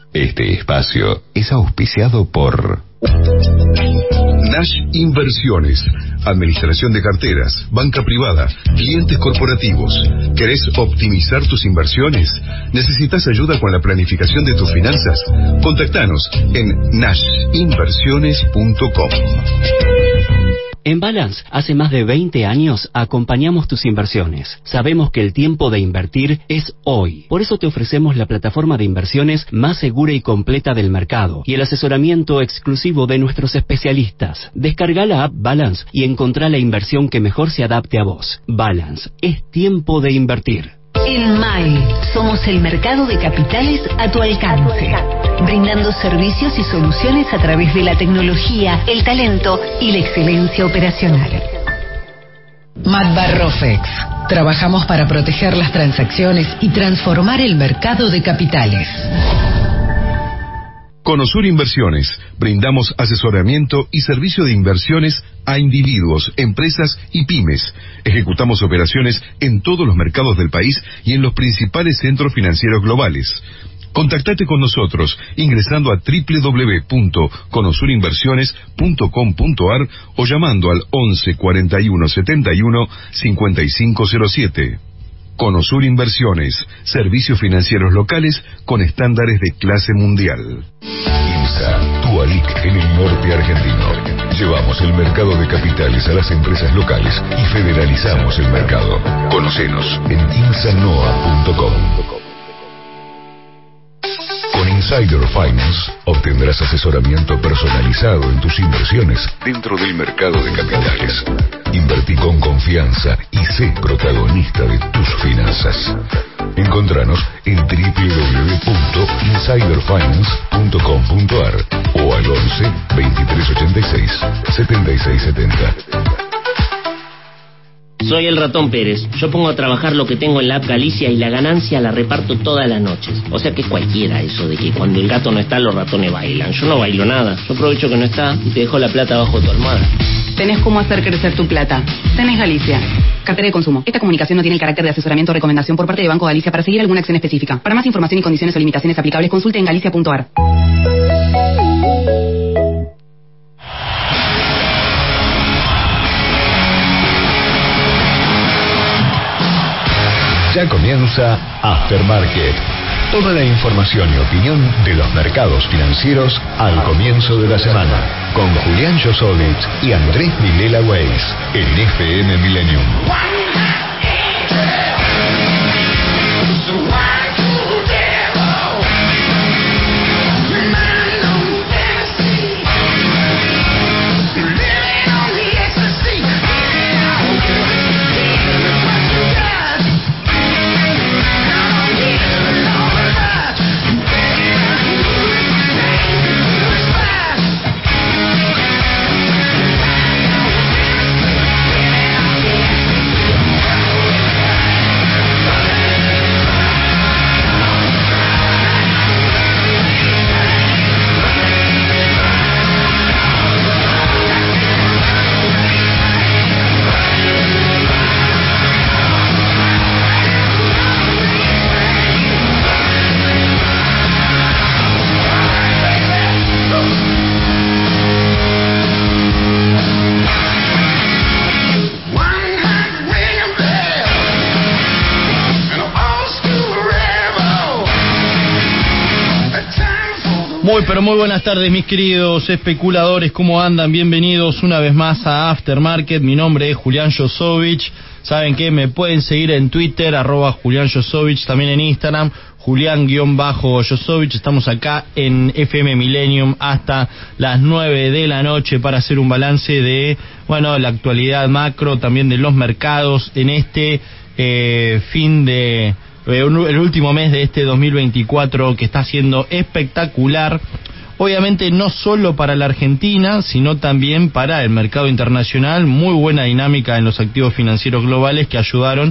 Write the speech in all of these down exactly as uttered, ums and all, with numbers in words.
Este espacio es auspiciado por Nash Inversiones, administración de carteras, banca privada, clientes corporativos. ¿Querés optimizar tus inversiones? ¿Necesitas ayuda con la planificación de tus finanzas? Contactanos en nash inversiones punto com. En Balance, hace más de veinte años, acompañamos tus inversiones. Sabemos que el tiempo de invertir es hoy. Por eso te ofrecemos la plataforma de inversiones más segura y completa del mercado y el asesoramiento exclusivo de nuestros especialistas. Descarga la app Balance y encontrá la inversión que mejor se adapte a vos. Balance, es tiempo de invertir. En M A E somos el mercado de capitales a tu alcance, brindando servicios y soluciones a través de la tecnología, el talento y la excelencia operacional. Matbarrofex. Trabajamos para proteger las transacciones y transformar el mercado de capitales. Conosur Inversiones. Brindamos asesoramiento y servicio de inversiones a individuos, empresas y pymes. Ejecutamos operaciones en todos los mercados del país y en los principales centros financieros globales. Contactate con nosotros ingresando a doble u doble u doble u punto conosur inversiones punto com punto a r o llamando al once cuarenta y uno setenta y uno cincuenta y cinco cero siete. Conosur Inversiones, servicios financieros locales con estándares de clase mundial. INSA, Tualic en el norte argentino. Llevamos el mercado de capitales a las empresas locales y federalizamos el mercado. Conocenos en insanoa punto com. Con Insider Finance obtendrás asesoramiento personalizado en tus inversiones dentro del mercado de capitales. Invertí con confianza y sé protagonista de tus finanzas. Encontranos en doble u doble u doble u punto insider finance punto com punto a r o al once veintitrés ochenta y seis setenta y seis setenta. Soy el Ratón Pérez. Yo pongo a trabajar lo que tengo en la app Galicia y la ganancia la reparto todas las noches. O sea que es cualquiera eso de que cuando el gato no está los ratones bailan. Yo no bailo nada. Yo aprovecho que no está y te dejo la plata bajo tu almohada. Tenés cómo hacer crecer tu plata. Tenés Galicia. Cartera de consumo. Esta comunicación no tiene el carácter de asesoramiento o recomendación por parte de Banco Galicia para seguir alguna acción específica. Para más información y condiciones o limitaciones aplicables, consulte en galicia punto a r. Ya comienza Aftermarket. Toda la información y opinión de los mercados financieros al comienzo de la semana. Con Julián Josovich y Andrés Vilela Weiss en F M Millennium. Muy pero muy buenas tardes mis queridos especuladores, ¿cómo andan? Bienvenidos una vez más a Aftermarket. Mi nombre es Julián Josovich. Saben que me pueden seguir en Twitter, arroba Julián Josovich, también en Instagram, Julián-Josovich. Estamos acá en F M Millennium hasta las nueve de la noche para hacer un balance de, bueno, la actualidad macro, también de los mercados en este eh, fin de... el último mes de este dos mil veinticuatro que está siendo espectacular, obviamente no solo para la Argentina, sino también para el mercado internacional. Muy buena dinámica en los activos financieros globales que ayudaron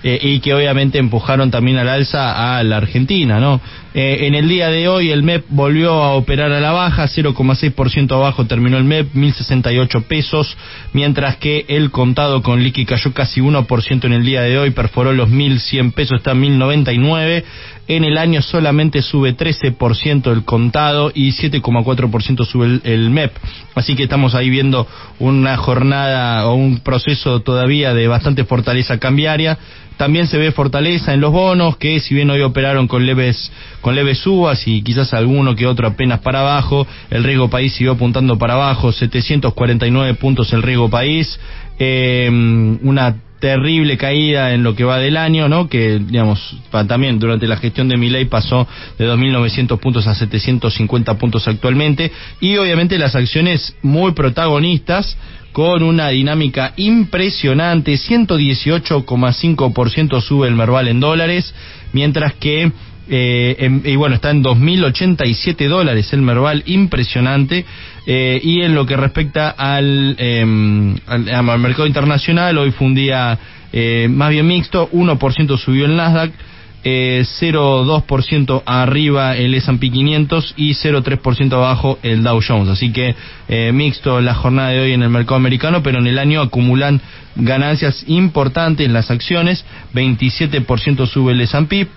eh, y que obviamente empujaron también al alza a la Argentina, ¿no? Eh, en el día de hoy el M E P volvió a operar a la baja, cero coma seis por ciento abajo terminó el M E P, mil sesenta y ocho pesos, mientras que el contado con liqui cayó casi uno por ciento en el día de hoy, perforó los mil cien pesos, está en mil noventa y nueve. En el año solamente sube trece por ciento el contado y siete coma cuatro por ciento sube el, el M E P. Así que estamos ahí viendo una jornada o un proceso todavía de bastante fortaleza cambiaria. También se ve fortaleza en los bonos, que si bien hoy operaron con leves con leves subas y quizás alguno que otro apenas para abajo, el riesgo país siguió apuntando para abajo, setecientos cuarenta y nueve puntos el riesgo país, eh, una terrible caída en lo que va del año, ¿no? Que, digamos, también durante la gestión de Milei pasó de dos mil novecientos puntos a setecientos cincuenta puntos actualmente, y obviamente las acciones muy protagonistas, con una dinámica impresionante, ciento dieciocho coma cinco por ciento sube el Merval en dólares, mientras que Eh, en, y bueno, está en dos mil ochenta y siete dólares el Merval, impresionante. Eh, y en lo que respecta al, eh, al, al mercado internacional, hoy fue un día eh, más bien mixto, uno por ciento subió el Nasdaq, eh, cero coma dos por ciento arriba el ese and pe quinientos y cero coma tres por ciento abajo el Dow Jones. Así que eh, mixto la jornada de hoy en el mercado americano, pero en el año acumulan ganancias importantes en las acciones, veintisiete por ciento sube el ese and pe,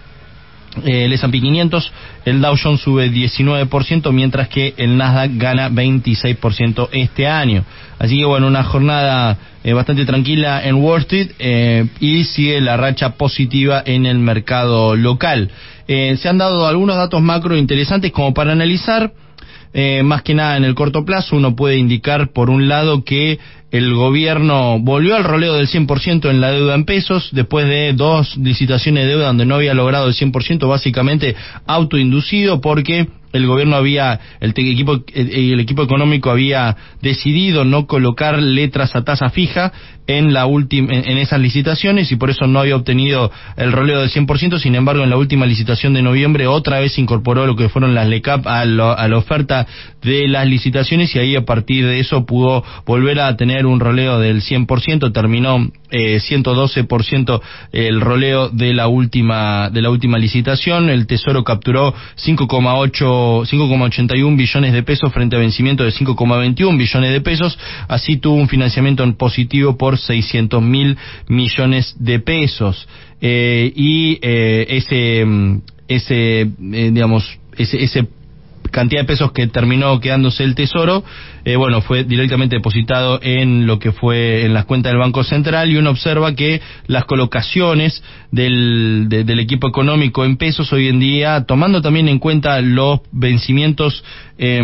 el ese and pe quinientos, el Dow Jones sube diecinueve por ciento, mientras que el Nasdaq gana veintiséis por ciento este año. Así que bueno, una jornada eh, bastante tranquila en Wall Street, eh, y sigue la racha positiva en el mercado local. Eh, se han dado algunos datos macro interesantes como para analizar. Eh, más que nada en el corto plazo uno puede indicar, por un lado, que el gobierno volvió al roleo del cien por ciento en la deuda en pesos, después de dos licitaciones de deuda donde no había logrado el cien por ciento, básicamente autoinducido, porque el gobierno había, el equipo, el, el equipo económico había decidido no colocar letras a tasa fija en la última, en, en esas licitaciones, y por eso no había obtenido el roleo del cien por ciento. Sin embargo, en la última licitación de noviembre otra vez se incorporó lo que fueron las LECAP a, lo, a la oferta de las licitaciones, y ahí a partir de eso pudo volver a tener un roleo del cien por ciento, terminó eh, ciento doce por ciento el roleo de la última de la última licitación. El Tesoro capturó cinco coma ochenta y uno billones de pesos frente a vencimiento de cinco coma veintiuno billones de pesos, así tuvo un financiamiento en positivo por seiscientos mil millones de pesos, eh, y eh, ese ese eh, digamos ese ese cantidad de pesos que terminó quedándose el Tesoro, eh, bueno, fue directamente depositado en lo que fue en las cuentas del Banco Central, y uno observa que las colocaciones del, de, del equipo económico en pesos hoy en día, tomando también en cuenta los vencimientos, eh,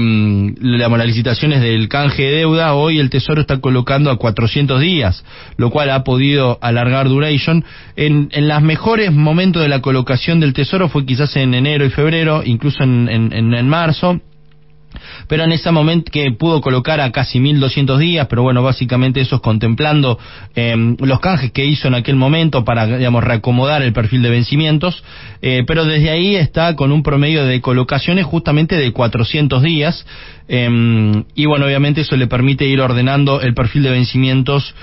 las licitaciones del canje de deuda, hoy el Tesoro está colocando a cuatrocientos días, lo cual ha podido alargar duration. En, en los mejores momentos de la colocación del Tesoro fue quizás en enero y febrero, incluso en, en, en, en marzo, pero en ese momento que pudo colocar a casi mil doscientos días, pero bueno, básicamente eso es contemplando eh, los canjes que hizo en aquel momento para, digamos, reacomodar el perfil de vencimientos, eh, pero desde ahí está con un promedio de colocaciones justamente de cuatrocientos días, eh, y bueno, obviamente eso le permite ir ordenando el perfil de vencimientos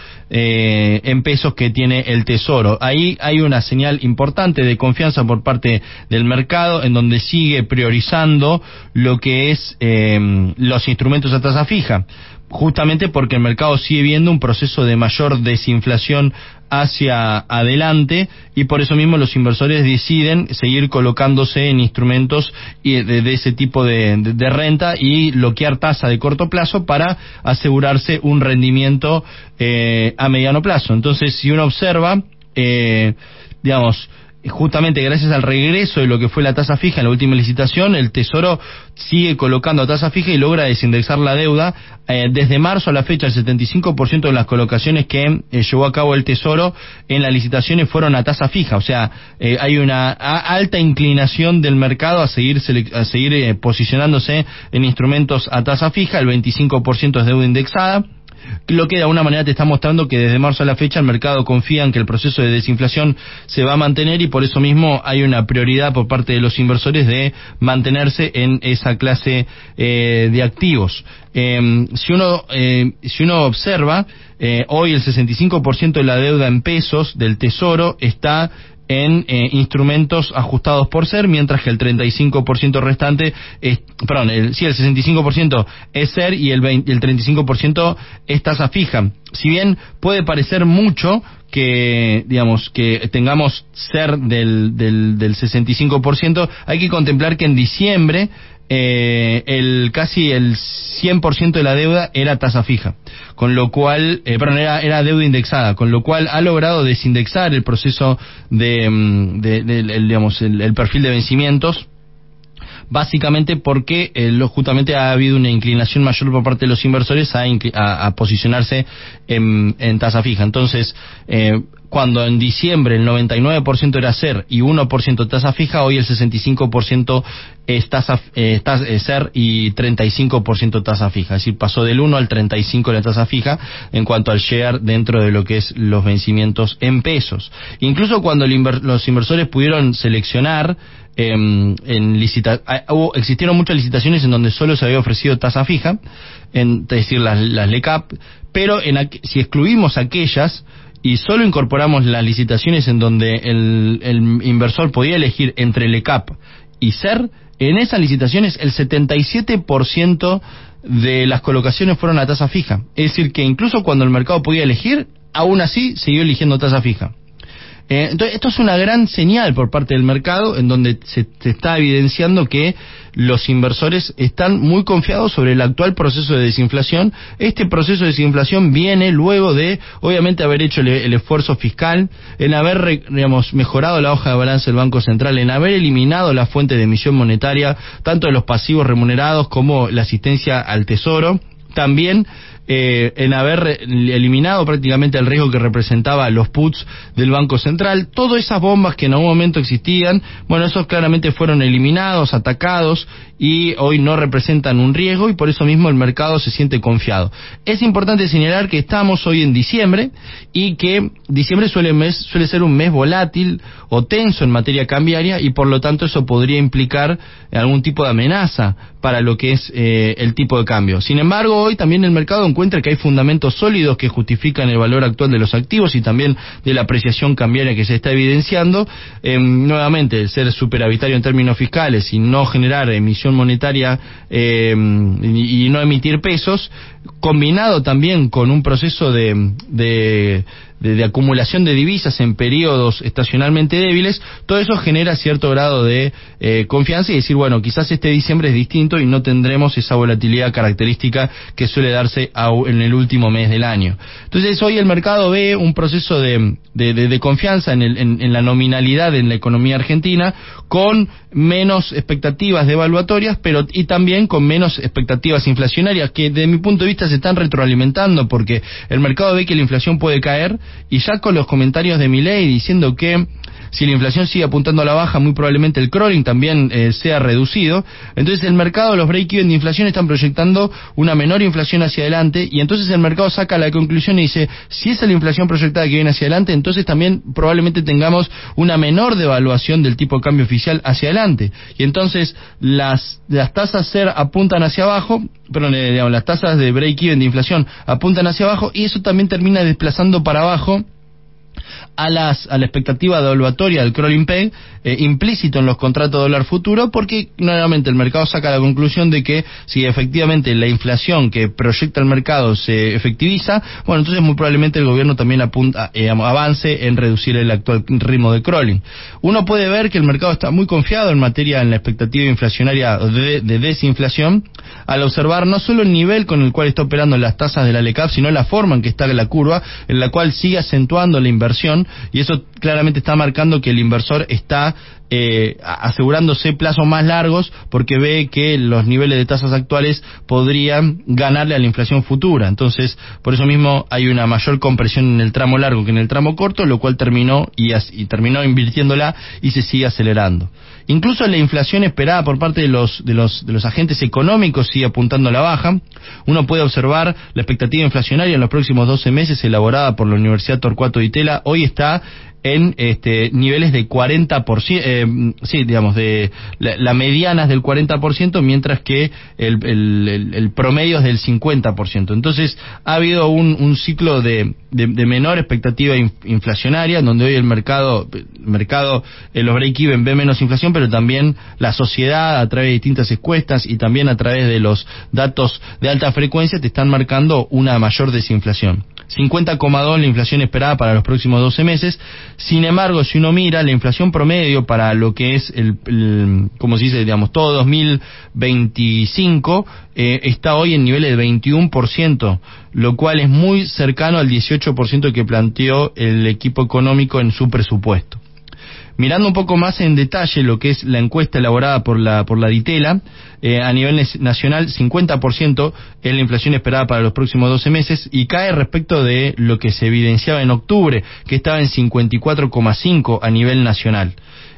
eh, en pesos que tiene el Tesoro. Ahí hay una señal importante de confianza por parte del mercado, en donde sigue priorizando lo que es eh, los instrumentos a tasa fija, justamente porque el mercado sigue viendo un proceso de mayor desinflación hacia adelante, y por eso mismo los inversores deciden seguir colocándose en instrumentos de, de ese tipo de, de, de renta y bloquear tasa de corto plazo para asegurarse un rendimiento eh, a mediano plazo. Entonces, si uno observa, eh, digamos, justamente gracias al regreso de lo que fue la tasa fija en la última licitación, el Tesoro sigue colocando a tasa fija y logra desindexar la deuda. Eh, desde marzo a la fecha, el setenta y cinco por ciento de las colocaciones que eh, llevó a cabo el Tesoro en las licitaciones fueron a tasa fija. O sea, eh, hay una a, alta inclinación del mercado a seguir, a seguir eh, posicionándose en instrumentos a tasa fija. El veinticinco por ciento es deuda indexada. lo que de alguna manera te está mostrando que desde marzo a la fecha el mercado confía en que el proceso de desinflación se va a mantener y por eso mismo hay una prioridad por parte de los inversores de mantenerse en esa clase eh, de activos. Eh, si uno eh, si uno observa, eh, hoy el sesenta y cinco por ciento de la deuda en pesos del Tesoro está en eh, instrumentos ajustados por S E R, mientras que el treinta y cinco por ciento restante, es, perdón, el, sí, el sesenta y cinco por ciento es S E R y el, veinte, el treinta y cinco por ciento es tasa fija. Si bien puede parecer mucho que, digamos, que tengamos S E R del, del, del sesenta y cinco por ciento, hay que contemplar que en diciembre Eh, el casi el cien por ciento de la deuda era tasa fija, con lo cual, eh, perdón, era, era deuda indexada, con lo cual ha logrado desindexar el proceso de, de, de, de el, digamos, el, el perfil de vencimientos, básicamente porque eh, lo, justamente ha habido una inclinación mayor por parte de los inversores a, a, a posicionarse en, en tasa fija. Entonces, eh, cuando en diciembre el noventa y nueve por ciento era S E R y uno por ciento tasa fija, hoy el sesenta y cinco por ciento es tasa, eh, tasa, S E R y treinta y cinco por ciento tasa fija. Es decir, pasó del uno al treinta y cinco de la tasa fija en cuanto al share dentro de lo que es los vencimientos en pesos. Incluso cuando el inver, los inversores pudieron seleccionar eh, en licita, hubo, existieron muchas licitaciones en donde solo se había ofrecido tasa fija, en, es decir, las, las L E C A P, pero en, si excluimos aquellas y solo incorporamos las licitaciones en donde el, el inversor podía elegir entre L E C A P y S E R, en esas licitaciones el setenta y siete por ciento de las colocaciones fueron a tasa fija. Es decir, que incluso cuando el mercado podía elegir, aún así siguió eligiendo tasa fija. Eh, entonces, esto es una gran señal por parte del mercado, en donde se, se está evidenciando que los inversores están muy confiados sobre el actual proceso de desinflación. Este proceso de desinflación viene luego de, obviamente, haber hecho el, el esfuerzo fiscal, en haber, digamos, mejorado la hoja de balance del Banco Central, en haber eliminado la fuente de emisión monetaria, tanto de los pasivos remunerados como la asistencia al Tesoro. También eh, en haber eliminado prácticamente el riesgo que representaba los puts del Banco Central. Todas esas bombas que en algún momento existían, bueno, esos claramente fueron eliminados, atacados, y hoy no representan un riesgo, y por eso mismo el mercado se siente confiado. Es importante señalar que estamos hoy en diciembre, y que diciembre suele, mes, suele ser un mes volátil o tenso en materia cambiaria, y por lo tanto eso podría implicar algún tipo de amenaza para lo que es eh, el tipo de cambio. Sin embargo, hoy también el mercado encuentra que hay fundamentos sólidos que justifican el valor actual de los activos y también de la apreciación cambiaria que se está evidenciando. Eh, nuevamente, el ser superavitario en términos fiscales y no generar emisión monetaria eh, y, y no emitir pesos, combinado también con un proceso de, de De, de acumulación de divisas en periodos estacionalmente débiles, todo eso genera cierto grado de eh, confianza y decir, bueno, quizás este diciembre es distinto y no tendremos esa volatilidad característica que suele darse a, en el último mes del año. Entonces hoy el mercado ve un proceso de, de, de, de confianza en, el, en, en la nominalidad en la economía argentina, con menos expectativas devaluatorias, pero y también con menos expectativas inflacionarias, que desde mi punto de vista se están retroalimentando, porque el mercado ve que la inflación puede caer, y ya con los comentarios de Milei diciendo que si la inflación sigue apuntando a la baja, muy probablemente el crawling también eh, sea reducido. Entonces el mercado, los break-even de inflación están proyectando una menor inflación hacia adelante, y entonces el mercado saca la conclusión y dice, si esa es la inflación proyectada que viene hacia adelante, entonces también probablemente tengamos una menor devaluación del tipo de cambio oficial hacia adelante. Y entonces las, las tasas S E R apuntan hacia abajo, perdón, eh, digamos, las tasas de break-even de inflación apuntan hacia abajo, y eso también termina desplazando para abajo a las a la expectativa devaluatoria del crawling peg eh, implícito en los contratos de dólar futuro, porque nuevamente el mercado saca la conclusión de que si efectivamente la inflación que proyecta el mercado se efectiviza, bueno, entonces muy probablemente el gobierno también apunta, eh, avance en reducir el actual ritmo de crawling. Uno puede ver que el mercado está muy confiado en materia en la expectativa inflacionaria de, de desinflación, al observar no solo el nivel con el cual está operando las tasas de la L E C A P, sino la forma en que está la curva, en la cual sigue acentuando la inversión, y eso claramente está marcando que el inversor está eh, asegurándose plazos más largos, porque ve que los niveles de tasas actuales podrían ganarle a la inflación futura. Entonces, por eso mismo hay una mayor compresión en el tramo largo que en el tramo corto, lo cual terminó y, y terminó invirtiéndola y se sigue acelerando. Incluso la inflación esperada por parte de los, de los, de los agentes económicos sigue apuntando a la baja. Uno puede observar la expectativa inflacionaria en los próximos doce meses elaborada por la Universidad Torcuato Di Tella. Hoy está en este niveles de cuarenta por ciento, eh, sí, digamos, de la, la mediana es del cuarenta por ciento, mientras que el, el, el, el promedio es del cincuenta por ciento. Entonces, ha habido un, un ciclo de, de, de menor expectativa inflacionaria, donde hoy el mercado, el mercado, en los break-even ve menos inflación, pero también la sociedad, a través de distintas encuestas y también a través de los datos de alta frecuencia, te están marcando una mayor desinflación. cincuenta coma dos la inflación esperada para los próximos doce meses. Sin embargo, si uno mira la inflación promedio para lo que es el, el como se dice, digamos, todo dos mil veinticinco, eh, está hoy en niveles de veintiuno por ciento, lo cual es muy cercano al dieciocho por ciento que planteó el equipo económico en su presupuesto. Mirando un poco más en detalle lo que es la encuesta elaborada por la por la Di Tella, eh, a nivel nacional cincuenta por ciento es la inflación esperada para los próximos doce meses y cae respecto de lo que se evidenciaba en octubre, que estaba en cincuenta y cuatro coma cinco a nivel nacional.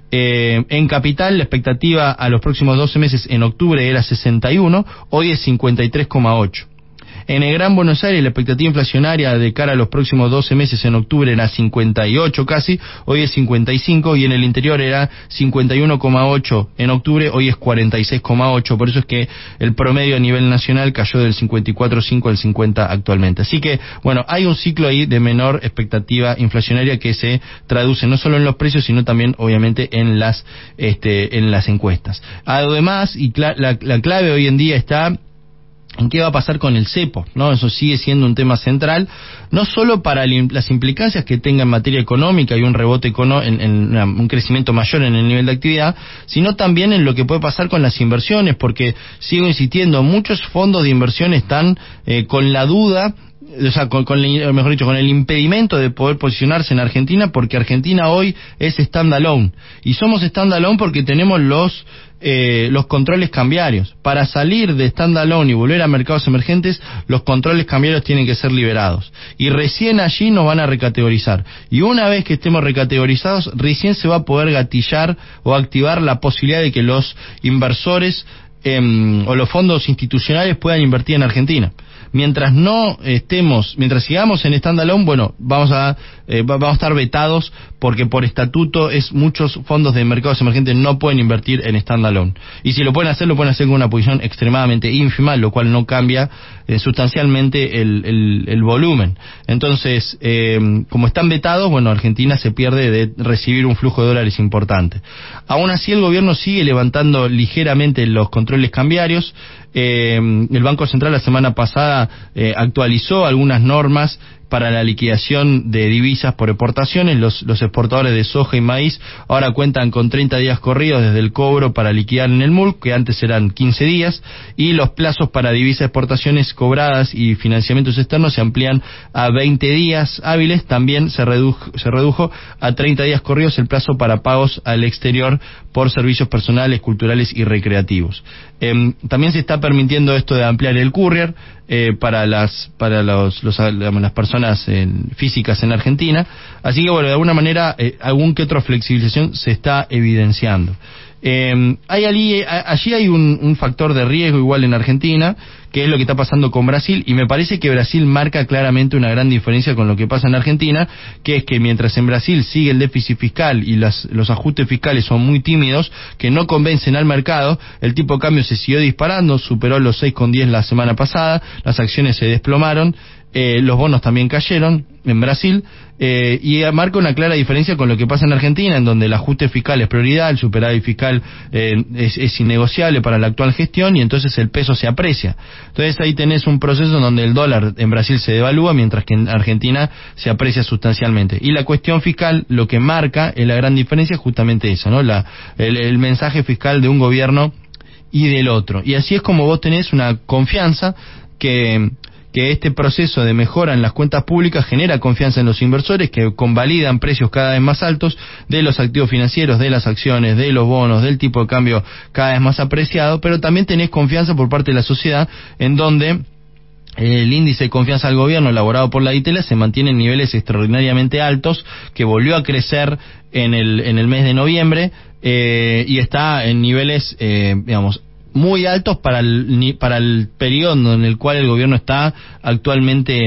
Eh, en capital la expectativa a los próximos doce meses en octubre era sesenta y uno, hoy es cincuenta y tres coma ocho. En el Gran Buenos Aires la expectativa inflacionaria de cara a los próximos doce meses en octubre era cincuenta y ocho casi, hoy es cincuenta y cinco, y en el interior era cincuenta y uno coma ocho en octubre, hoy es cuarenta y seis coma ocho, por eso es que el promedio a nivel nacional cayó del cincuenta y cuatro coma cinco al cincuenta actualmente. Así que, bueno, hay un ciclo ahí de menor expectativa inflacionaria que se traduce no solo en los precios, sino también, obviamente, en las, este, en las encuestas. Además, y cla- la, la clave hoy en día está en qué va a pasar con el cepo, ¿no? Eso sigue siendo un tema central, no solo para las implicancias que tenga en materia económica y un rebote econo- en, en una, un crecimiento mayor en el nivel de actividad, sino también en lo que puede pasar con las inversiones, porque sigo insistiendo, muchos fondos de inversión están eh, con la duda, o sea, con, con, mejor dicho, con el impedimento de poder posicionarse en Argentina, porque Argentina hoy es standalone, y somos standalone porque tenemos los eh, los controles cambiarios. Para salir de standalone y volver a mercados emergentes, los controles cambiarios tienen que ser liberados, y recién allí nos van a recategorizar, y una vez que estemos recategorizados, recién se va a poder gatillar o activar la posibilidad de que los inversores eh, o los fondos institucionales puedan invertir en Argentina. Mientras no estemos, mientras sigamos en standalone, bueno, vamos a eh, vamos a estar vetados, porque por estatuto es muchos fondos de mercados emergentes no pueden invertir en standalone, y si lo pueden hacer, lo pueden hacer con una posición extremadamente ínfima, lo cual no cambia eh, sustancialmente el, el, el volumen. Entonces, eh, como están vetados, bueno, Argentina se pierde de recibir un flujo de dólares importante. Aún así, el gobierno sigue levantando ligeramente los controles cambiarios. Eh, el Banco Central la semana pasada eh, actualizó algunas normas para la liquidación de divisas por exportaciones. Los, los exportadores de soja y maíz ahora cuentan con treinta días corridos desde el cobro para liquidar en el M U L, que antes eran quince días, y los plazos para divisas exportaciones cobradas y financiamientos externos se amplían a veinte días hábiles. También se redujo, se redujo a treinta días corridos el plazo para pagos al exterior por servicios personales, culturales y recreativos. Eh, también se está permitiendo esto de ampliar el courier eh, para las para los, los digamos, las personas eh, físicas en Argentina. Así que, bueno, de alguna manera eh, algún que otra flexibilización se está evidenciando. Eh, hay allí, allí hay un, un factor de riesgo igual en Argentina, que es lo que está pasando con Brasil, y me parece que Brasil marca claramente una gran diferencia con lo que pasa en Argentina, que es que mientras en Brasil sigue el déficit fiscal y las, los ajustes fiscales son muy tímidos, que no convencen al mercado, el tipo de cambio se siguió disparando, superó los seis coma diez la semana pasada, las acciones se desplomaron, eh, los bonos también cayeron en Brasil, eh, y marca una clara diferencia con lo que pasa en Argentina, en donde el ajuste fiscal es prioridad, el superávit fiscal eh, es, es innegociable para la actual gestión, y entonces el peso se aprecia. Entonces ahí tenés un proceso en donde el dólar en Brasil se devalúa, mientras que en Argentina se aprecia sustancialmente. Y la cuestión fiscal, lo que marca es la gran diferencia, es justamente eso, ¿no? La, el, el mensaje fiscal de un gobierno y del otro. Y así es como vos tenés una confianza que... que este proceso de mejora en las cuentas públicas genera confianza en los inversores, que convalidan precios cada vez más altos de los activos financieros, de las acciones, de los bonos, del tipo de cambio cada vez más apreciado, pero también tenés confianza por parte de la sociedad, en donde El índice de confianza al gobierno elaborado por la ITELA se mantiene en niveles extraordinariamente altos, que volvió a crecer en el en el mes de noviembre eh, y está en niveles, eh, digamos, muy altos para el para el periodo en el cual el gobierno está actualmente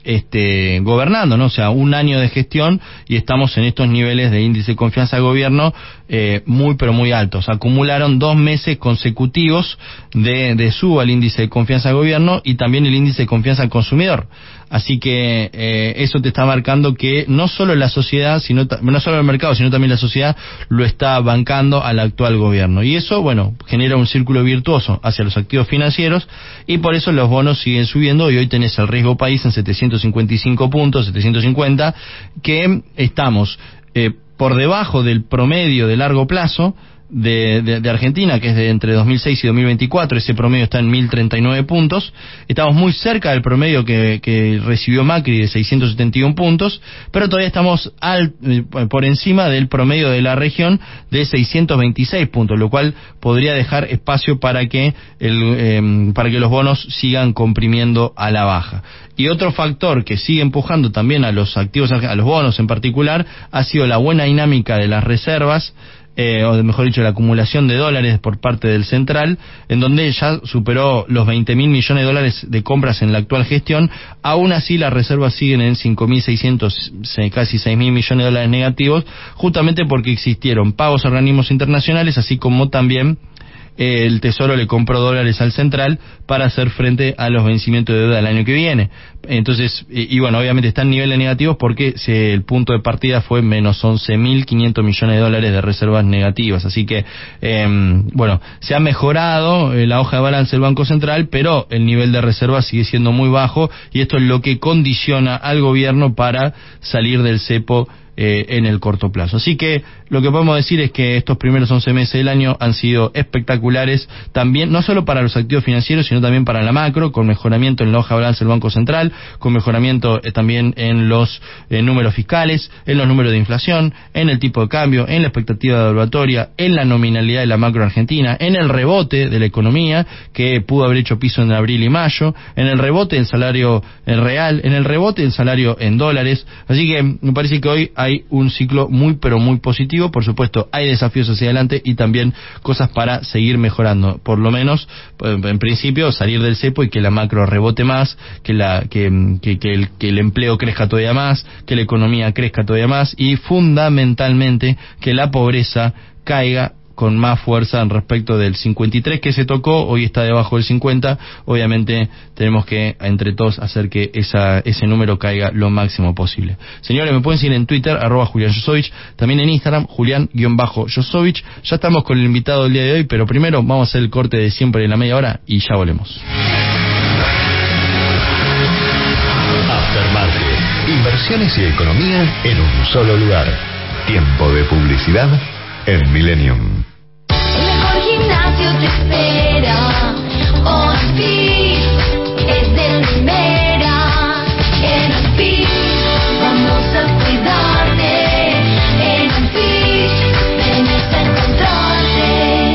este gobernando, ¿no? O sea, un año de gestión y estamos en estos niveles de índice de confianza al gobierno eh, muy pero muy altos. Acumularon dos meses consecutivos de, de suba al índice de confianza al gobierno y también el índice de confianza al consumidor. Así que eh, eso te está marcando que no solo la sociedad, sino no solo el mercado, sino también la sociedad lo está bancando al actual gobierno. Y eso, bueno, genera un círculo virtuoso hacia los activos financieros y por eso los bonos siguen subiendo y hoy tenés el riesgo país en setecientos cincuenta y cinco puntos, setecientos cincuenta, que estamos eh, por debajo del promedio de largo plazo De, de, de Argentina, que es de entre dos mil seis y dos mil veinticuatro, ese promedio está en mil treinta y nueve puntos. Estamos muy cerca del promedio que, que recibió Macri de seiscientos setenta y uno puntos, pero todavía estamos al, por encima del promedio de la región de seiscientos veintiséis puntos, lo cual podría dejar espacio para que el, eh, para que los bonos sigan comprimiendo a la baja. Y otro factor que sigue empujando también a los activos, a los bonos en particular, ha sido la buena dinámica de las reservas, Eh, o mejor dicho, la acumulación de dólares por parte del central, en donde ya superó los veinte mil millones de dólares de compras en la actual gestión. Aún así las reservas siguen en cinco mil seiscientos, casi seis mil millones de dólares negativos, justamente porque existieron pagos a organismos internacionales, así como también eh, el Tesoro le compró dólares al central para hacer frente a los vencimientos de deuda del año que viene. Entonces, y, y bueno, obviamente está en niveles negativos porque se, el punto de partida fue menos once mil quinientos millones de dólares de reservas negativas. Así que, eh, bueno, se ha mejorado eh, la hoja de balance del Banco Central, pero el nivel de reservas sigue siendo muy bajo y esto es lo que condiciona al gobierno para salir del cepo Eh, en el corto plazo. Así que lo que podemos decir es que estos primeros once meses del año han sido espectaculares, también no solo para los activos financieros, sino también para la macro, con mejoramiento en la hoja de balance del Banco Central, con mejoramiento eh, también en los eh, números fiscales, en los números de inflación, en el tipo de cambio, en la expectativa devaluatoria, en la nominalidad de la macro argentina, en el rebote de la economía, que pudo haber hecho piso en abril y mayo, en el rebote del salario en real, en el rebote del salario en dólares. Así que me parece que hoy hay hay un ciclo muy pero muy positivo. Por supuesto hay desafíos hacia adelante y también cosas para seguir mejorando, por lo menos en principio salir del cepo y que la macro rebote más, que la que, que, que, el, que el empleo crezca todavía más, que la economía crezca todavía más y fundamentalmente que la pobreza caiga con más fuerza en respecto del cincuenta y tres que se tocó, hoy está debajo del cincuenta. Obviamente tenemos que entre todos hacer que esa, ese número caiga lo máximo posible. Señores, me pueden seguir en Twitter, arroba Julián Yosovich, también en Instagram, Julián-Yosovich. Ya estamos con el invitado del día de hoy, pero primero vamos a hacer el corte de siempre en la media hora y ya volvemos. Aftermarket, inversiones y economía en un solo lugar. Tiempo de publicidad en Millennium. El mejor gimnasio te espera. OnFit es de primera. En OnFit vamos a cuidarte. En OnFit venís a encontrarte.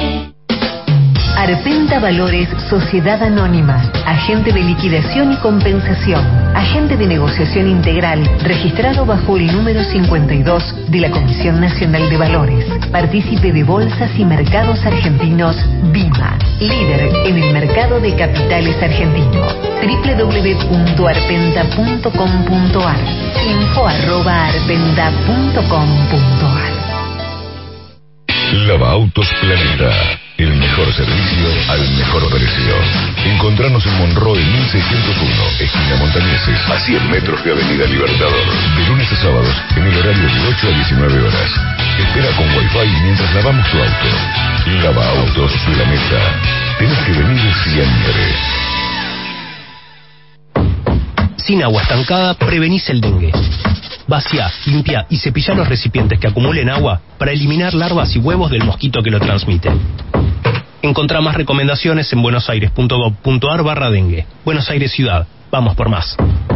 Arpenta Valores Sociedad Anónima, agente de liquidación y compensación, agente de negociación integral, registrado bajo el número cincuenta y dos de la Comisión Nacional de Valores, partícipe de Bolsas y Mercados Argentinos BIMA, líder en el mercado de capitales argentino. doble u doble u doble u punto arpenta punto com punto ar, info arroba arpenta punto com punto ar. Lava Autos Planeta. El mejor servicio al mejor precio. Encontrarnos en Monroe mil seiscientos uno, esquina Montañeses, a cien metros de Avenida Libertador. De lunes a sábados, en el horario de ocho a diecinueve horas. Espera con wifi mientras lavamos tu auto. Lava Autos Planeta. Tenés que venir siempre. Sin agua estancada, prevenís el dengue. Vacía, limpia y cepilla los recipientes que acumulen agua para eliminar larvas y huevos del mosquito que lo transmite. Encontrá más recomendaciones en buenosaires punto gov punto ar barra dengue. Buenos Aires Ciudad. Vamos por más.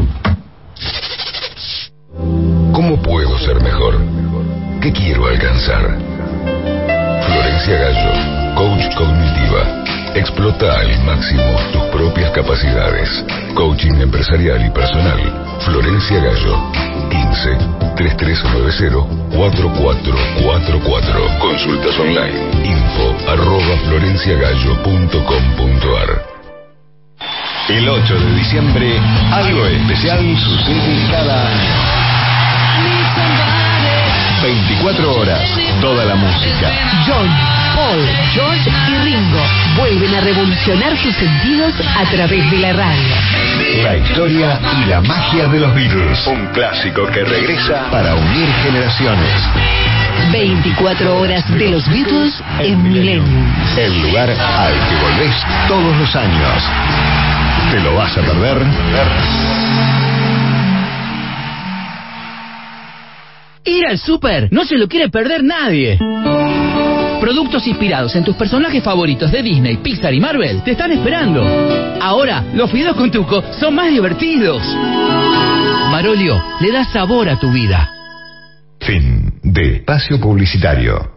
¿Cómo puedo ser mejor? ¿Qué quiero alcanzar? Florencia Gallo, coach cognitiva. Explota al máximo tus propias capacidades. Coaching empresarial y personal. Florencia Gallo. quince, treinta y tres noventa, cuarenta y cuatro cuarenta y cuatro. Consultas online. Info arroba florenciagallo punto com punto ar. El ocho de diciembre, algo especial sucede cada año. veinticuatro horas, toda la música. John, Paul, George y Ringo vuelven a revolucionar tus sentidos a través de la radio. La historia y la magia de los Beatles. Un clásico que regresa para unir generaciones. veinticuatro horas de los Beatles en Millennium. El lugar al que volvés todos los años. ¿Te lo vas a perder? Ir al súper no se lo quiere perder nadie. Productos inspirados en tus personajes favoritos de Disney, Pixar y Marvel te están esperando. Ahora, los fideos con tuco son más divertidos. Marolio le da sabor a tu vida. Fin de espacio publicitario.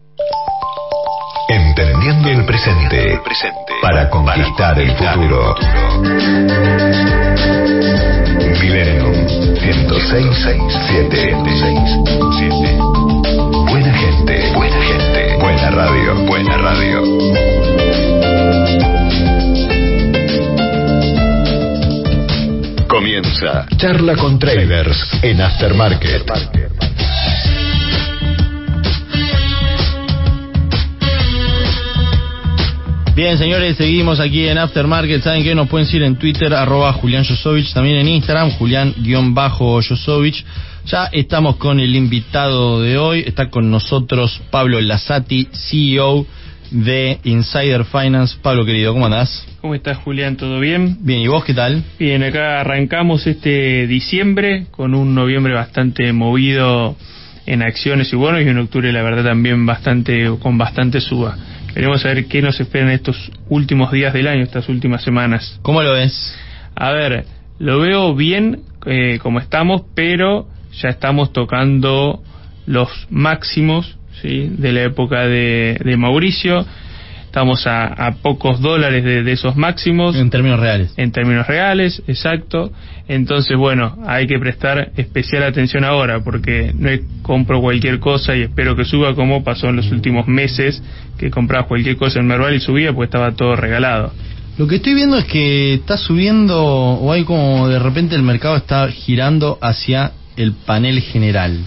Entendiendo el presente para conquistar el futuro. Millennium ciento seis punto siete. Buena gente, buena gente, buena radio, buena radio. Comienza Charla con Traders en Aftermarket. Bien, señores, seguimos aquí en Aftermarket. ¿Saben qué? Nos pueden seguir en Twitter, arroba Julián Josovich, también en Instagram, Julián-Josovich. Ya estamos con el invitado de hoy. Está con nosotros Pablo Lazzati, C E O de Insider Finance. Pablo, querido, ¿cómo andás? ¿Cómo estás, Julián? ¿Todo bien? Bien, ¿y vos qué tal? Bien, acá arrancamos este diciembre con un noviembre bastante movido en acciones y bueno, y en octubre la verdad también bastante con bastante suba. Queremos saber qué nos esperan estos últimos días del año, estas últimas semanas. ¿Cómo lo ves? A ver, lo veo bien eh, como estamos, pero ya estamos tocando los máximos, ¿sí?, de la época de, de Mauricio. Estamos a, a pocos dólares de, de esos máximos. En términos reales. En términos reales, exacto. Entonces, bueno, hay que prestar especial atención ahora, porque no es compro cualquier cosa y espero que suba como pasó en los últimos meses, que comprabas cualquier cosa en Merval y subía porque estaba todo regalado. Lo que estoy viendo es que está subiendo, o hay como de repente el mercado está girando hacia el panel general.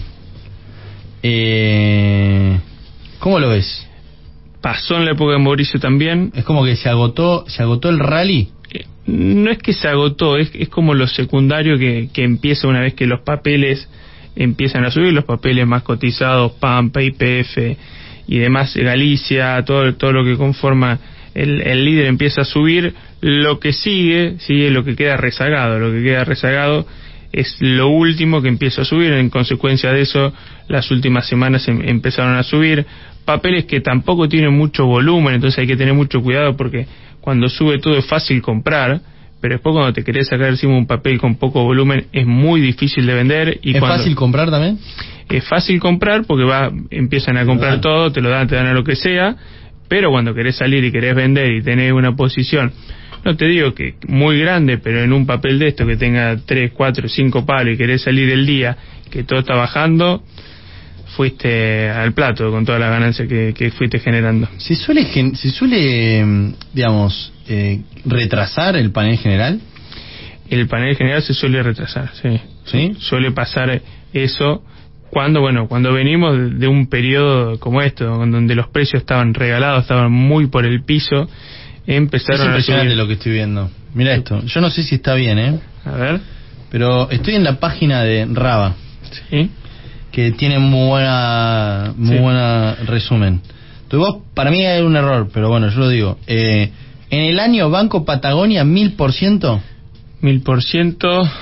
Eh, ¿Cómo lo ves? Pasó en la época de Mauricio también. Es como que se agotó, se agotó el rally. Eh, no es que se agotó, es, es como lo secundario que, que empieza una vez que los papeles empiezan a subir, los papeles más cotizados, Pampa, Y P F y demás, Galicia, todo, todo lo que conforma el, el líder empieza a subir. Lo que sigue, sigue lo que queda rezagado, lo que queda rezagado es lo último que empieza a subir. En consecuencia de eso, las últimas semanas em, empezaron a subir papeles que tampoco tienen mucho volumen, entonces hay que tener mucho cuidado porque cuando sube todo es fácil comprar, pero después cuando te querés sacar encima un papel con poco volumen es muy difícil de vender. Y ¿Es cuando, fácil comprar también? Es fácil comprar porque va empiezan a comprar ah. todo, te lo dan, te dan a lo que sea, pero cuando querés salir y querés vender y tenés una posición, no te digo que muy grande, pero en un papel de esto que tenga tres, cuatro, cinco palos y querés salir el día que todo está bajando, fuiste al plato con toda la ganancia que, que fuiste generando. ¿Se suele, se suele digamos, eh, retrasar el panel general? El panel general se suele retrasar, sí. ¿Sí? Suele pasar eso cuando, bueno, cuando venimos de un periodo como esto, donde los precios estaban regalados, estaban muy por el piso, empezaron es impresionante a subir. Lo que estoy viendo. Mira esto, yo no sé si está bien, ¿eh? A ver. Pero estoy en la página de Raba. Sí. Que tiene muy buena muy sí. buena resumen. Entonces vos, para mí hay un error, pero bueno, yo lo digo. Eh, en el año Banco Patagonia, mil por ciento. Mil por ciento.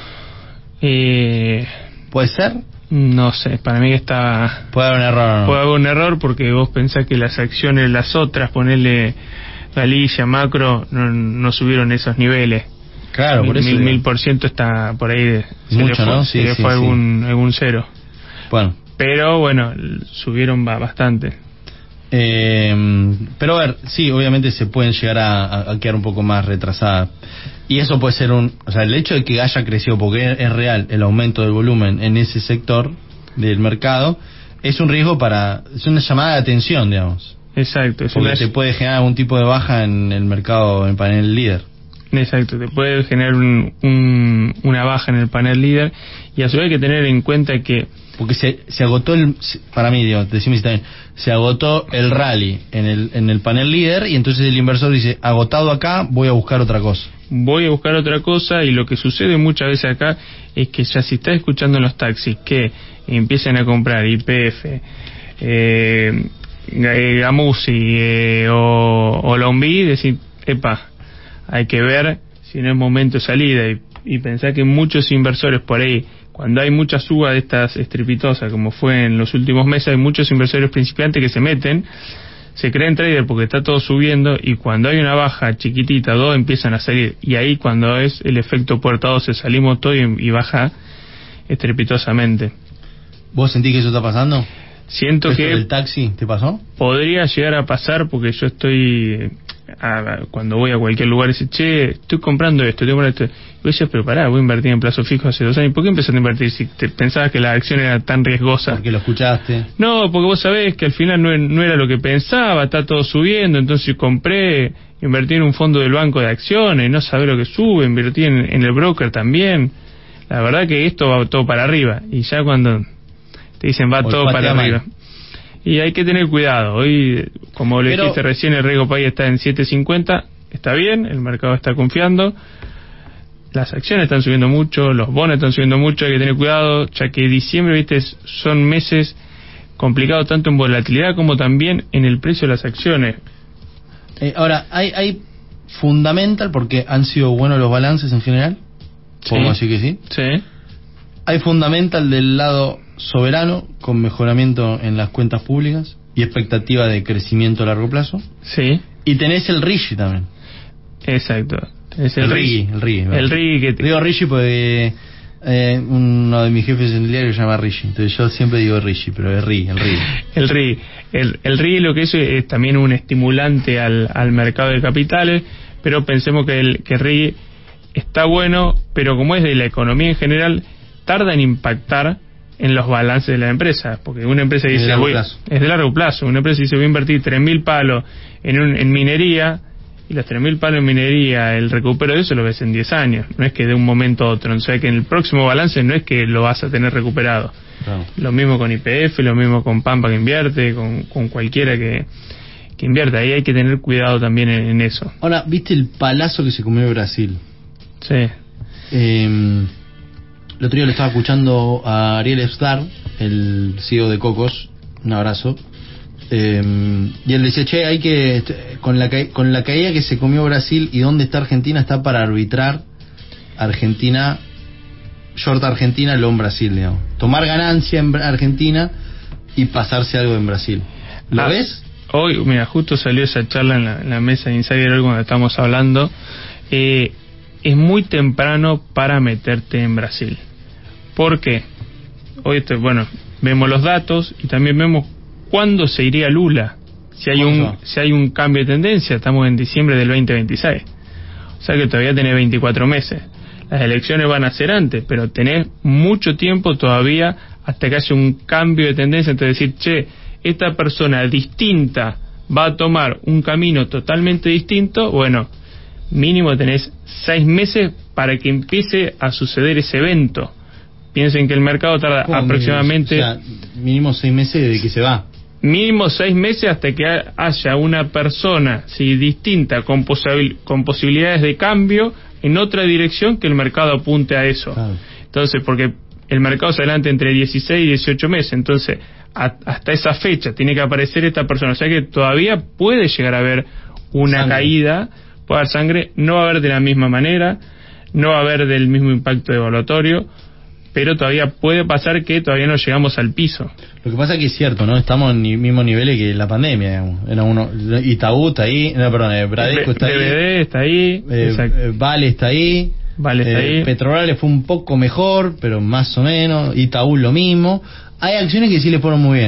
Eh, ¿Puede ser? No sé, para mí que está... Puede haber un error. ¿No? Puede haber un error porque vos pensás que las acciones, las otras, ponerle Galicia, Macro, no, no subieron esos niveles. Claro, mil, por eso. Mil, mil por ciento está por ahí. De, Mucho, se le fue, ¿no? Sí, sí, se le sí, fue sí. algún, algún cero. Bueno. Pero bueno, subieron bastante. Eh, pero a ver, sí, obviamente se pueden llegar a, a quedar un poco más retrasadas. Y eso puede ser un... O sea, el hecho de que haya crecido, porque es real el aumento del volumen en ese sector del mercado, es un riesgo para... Es una llamada de atención, digamos. Exacto. Es porque una... te puede generar algún tipo de baja en el mercado, en panel líder. Exacto, te puede generar un, un, una baja en el panel líder. Y a su vez hay que tener en cuenta que... Porque se, se agotó el... Para mí, digo, decime si está bien. Se agotó el rally en el, en el panel líder y entonces el inversor dice, agotado acá, voy a buscar otra cosa. Voy a buscar otra cosa, y lo que sucede muchas veces acá es que ya si estás escuchando en los taxis que empiezan a comprar Y P F, eh, Gamusi eh, o, o Lombí, decir, epa, hay que ver si no es momento de salida, y, y pensar que muchos inversores por ahí, cuando hay mucha suba de estas estrepitosas como fue en los últimos meses, hay muchos inversores principiantes que se meten, se creen trader porque está todo subiendo, y cuando hay una baja chiquitita, dos empiezan a salir, y ahí cuando es el efecto puerta doce, salimos todo y, y baja estrepitosamente. ¿Vos sentís que eso está pasando? Siento que el taxi te pasó. Podría llegar a pasar, porque yo estoy a, cuando voy a cualquier lugar dice, che, estoy comprando esto, estoy comprando esto. Y vos decís, pero pará, voy a invertir en plazo fijo hace dos años. ¿Por qué empezaste a invertir si te pensabas que la acción era tan riesgosa? Porque lo escuchaste. No, porque vos sabés que al final no, no era lo que pensaba, está todo subiendo, entonces compré, invertí en un fondo del banco de acciones, no sabés lo que sube, invertí en, en el broker también. La verdad que esto va todo para arriba, y ya cuando te dicen va todo para arriba. Y hay que tener cuidado. Hoy, como le dijiste recién, el riesgo país está en siete cincuenta, está bien, el mercado está confiando, las acciones están subiendo mucho, los bonos están subiendo mucho, hay que tener cuidado, ya que diciembre, viste, son meses complicados tanto en volatilidad como también en el precio de las acciones. Eh, ahora, hay, hay fundamental, porque han sido buenos los balances en general, ¿podemos decir que sí? Sí. Hay fundamental del lado soberano, con mejoramiento en las cuentas públicas y expectativa de crecimiento a largo plazo. Sí. Y tenés el R I G I también. Exacto. Es el, el R I G I. El R I G I. El R I G I que te... Digo R I G I porque eh, uno de mis jefes en el diario se llama R I G I. Entonces yo siempre digo R I G I, pero es R I G I, el R I G I. el R I G I. El, el R I G I lo que es es también un estimulante al, al mercado de capitales, pero pensemos que el, que el R I G I está bueno, pero como es de la economía en general, tarda en impactar en los balances de la empresa, porque una empresa dice, es de largo voy, plazo. Es de largo plazo, una empresa dice voy a invertir tres mil palos en, un, en minería, y los tres mil palos en minería, el recupero de eso lo ves en diez años, no es que de un momento a otro, o sea que en el próximo balance no es que lo vas a tener recuperado. Claro. Lo mismo con Y P F, lo mismo con Pampa que invierte, con, con cualquiera que, que invierta, ahí hay que tener cuidado también en, en eso. Ahora, ¿viste el palazo que se comió Brasil? Sí. Eh... El otro día le estaba escuchando a Ariel Ebstar, el C E O de Cocos, un abrazo, eh, y él decía, che, hay que, con la, ca- con la caída que se comió Brasil y dónde está Argentina, está para arbitrar Argentina, short Argentina, long Brasil, digamos. Tomar ganancia en Argentina y pasarse algo en Brasil. ¿Lo ah, ves? Hoy, mira, justo salió esa charla en la, en la mesa de Insider hoy cuando estamos hablando, eh, es muy temprano para meterte en Brasil. ¿Por qué? Hoy, estoy, bueno, vemos los datos y también vemos cuándo se iría Lula. Si hay un si hay un cambio de tendencia, estamos en diciembre del veinte veintiséis. O sea que todavía tenés veinticuatro meses. Las elecciones van a ser antes, pero tenés mucho tiempo todavía hasta que haya un cambio de tendencia. Entonces decir, che, esta persona distinta va a tomar un camino totalmente distinto, bueno, mínimo tenés seis meses para que empiece a suceder ese evento. Piensen que el mercado tarda aproximadamente... O sea, mínimo seis meses desde que se va. Mínimo seis meses hasta que haya una persona, sí, distinta, con, posabil, con posibilidades de cambio en otra dirección, que el mercado apunte a eso. Claro. Entonces, porque el mercado se adelanta entre dieciséis y dieciocho meses, entonces a, hasta esa fecha tiene que aparecer esta persona. O sea que todavía puede llegar a haber una sangre. caída, puede haber sangre, no va a haber de la misma manera, no va a haber del mismo impacto evaluatorio, pero todavía puede pasar que todavía no llegamos al piso. Lo que pasa es que es cierto, ¿no? Estamos en los mismos niveles que la pandemia, digamos. Era uno, Itaú está ahí, no, perdón, eh, Bradesco está B B D ahí. está ahí. Eh, eh, Vale está ahí. Vale está eh, ahí. Petrolales fue un poco mejor, pero más o menos. Itaú lo mismo. Hay acciones que sí le fueron muy bien.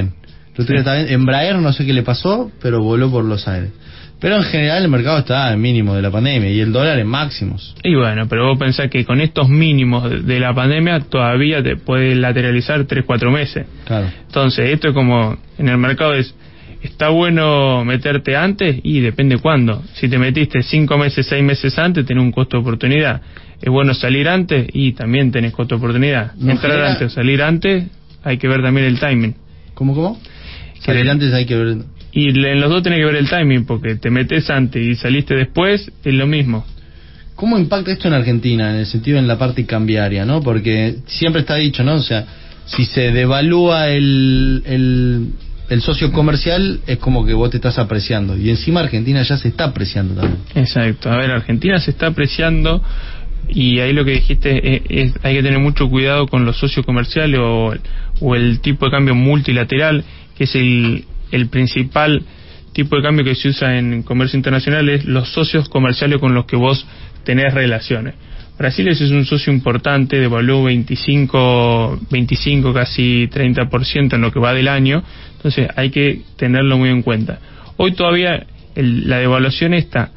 El otro día estaba viendo, Embraer no sé qué le pasó, pero voló por los aires. Pero en general el mercado está en mínimo de la pandemia y el dólar en máximos. Y bueno, pero vos pensás que con estos mínimos de, de la pandemia todavía te puede lateralizar tres cuatro meses. Claro. Entonces, esto es como en el mercado es, ¿está bueno meterte antes? Y depende cuándo. Si te metiste cinco meses, seis meses antes, tenés un costo de oportunidad. ¿Es bueno salir antes? Y también tenés costo de oportunidad. No Entrar genera... antes o salir antes, hay que ver también el timing. ¿Cómo, cómo? Salir que... antes hay que ver... Y en los dos tenés que ver el timing, porque te metes antes y saliste después, es lo mismo. ¿Cómo impacta esto en Argentina, en el sentido en la parte cambiaria, no? Porque siempre está dicho, ¿no? O sea, si se devalúa el, el, el socio comercial, es como que vos te estás apreciando. Y encima Argentina ya se está apreciando también. Exacto. A ver, Argentina se está apreciando, y ahí lo que dijiste es, es hay que tener mucho cuidado con los socios comerciales o, o el tipo de cambio multilateral, que es el... el principal tipo de cambio que se usa en comercio internacional es los socios comerciales con los que vos tenés relaciones. Brasil es un socio importante, devaluó veinticinco, veinticinco, casi treinta por ciento en lo que va del año, entonces hay que tenerlo muy en cuenta. Hoy todavía el, la devaluación esta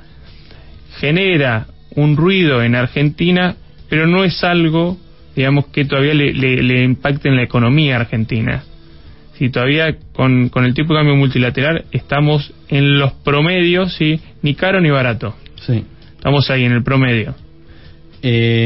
genera un ruido en Argentina, pero no es algo, digamos, que todavía le, le, le impacte en la economía argentina. Si todavía con, con el tipo de cambio multilateral estamos en los promedios, ¿sí? Ni caro ni barato. Sí. Estamos ahí en el promedio. Eh,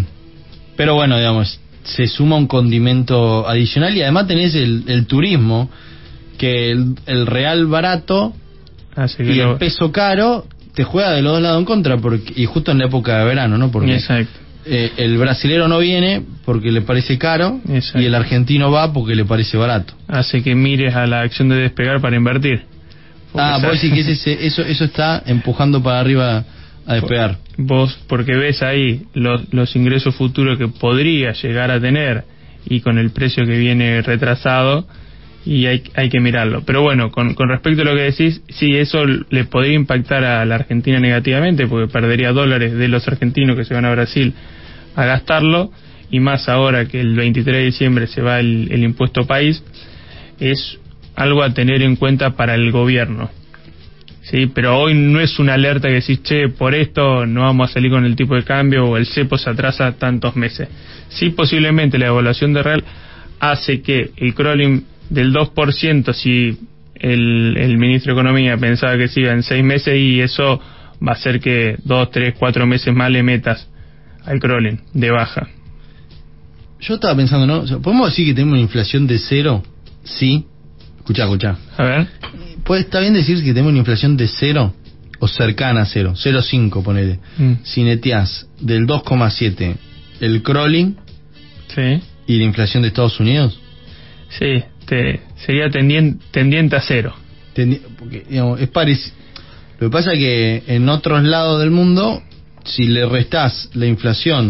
pero bueno, digamos, se suma un condimento adicional y además tenés el, el turismo, que el, el real barato Así y lo... el peso caro te juega de los dos lados en contra, porque, y justo en la época de verano, ¿no? Porque Exacto. Eh, el brasilero no viene porque le parece caro. Exacto. Y el argentino va porque le parece barato. Hace que mires a la acción de despegar para invertir. Porque ah, vos decís que ese, eso eso está empujando para arriba a despegar. Vos, porque ves ahí los, los ingresos futuros que podría llegar a tener y con el precio que viene retrasado, y hay, hay que mirarlo. Pero bueno, con, con respecto a lo que decís, sí, eso le podría impactar a la Argentina negativamente, porque perdería dólares de los argentinos que se van a Brasil a gastarlo, y más ahora que el veintitrés de diciembre se va el, el impuesto país. Es algo a tener en cuenta para el gobierno, sí, pero hoy no es una alerta que decís, che, por esto no vamos a salir con el tipo de cambio, o el cepo se atrasa tantos meses. Sí, posiblemente la evaluación de real hace que el crawling del dos por ciento, si el, el ministro de Economía pensaba que se iba en seis meses, y eso va a hacer que dos, tres, cuatro meses más le metas al crawling de baja. Yo estaba pensando, ¿no? O sea, ¿podemos decir que tenemos una inflación de cero? Sí. Escuchá, escuchá. A ver. ¿Puede, ¿Está bien decir que tenemos una inflación de cero? O cercana a cero. cero coma cinco, ponele. Mm. Si neteás del dos coma siete el crawling. Sí. ¿Y la inflación de Estados Unidos? Sí, te, sería tendiente, tendiente a cero. Tendi- porque, digamos, es parecido. Lo que pasa es que en otros lados del mundo, si le restás la inflación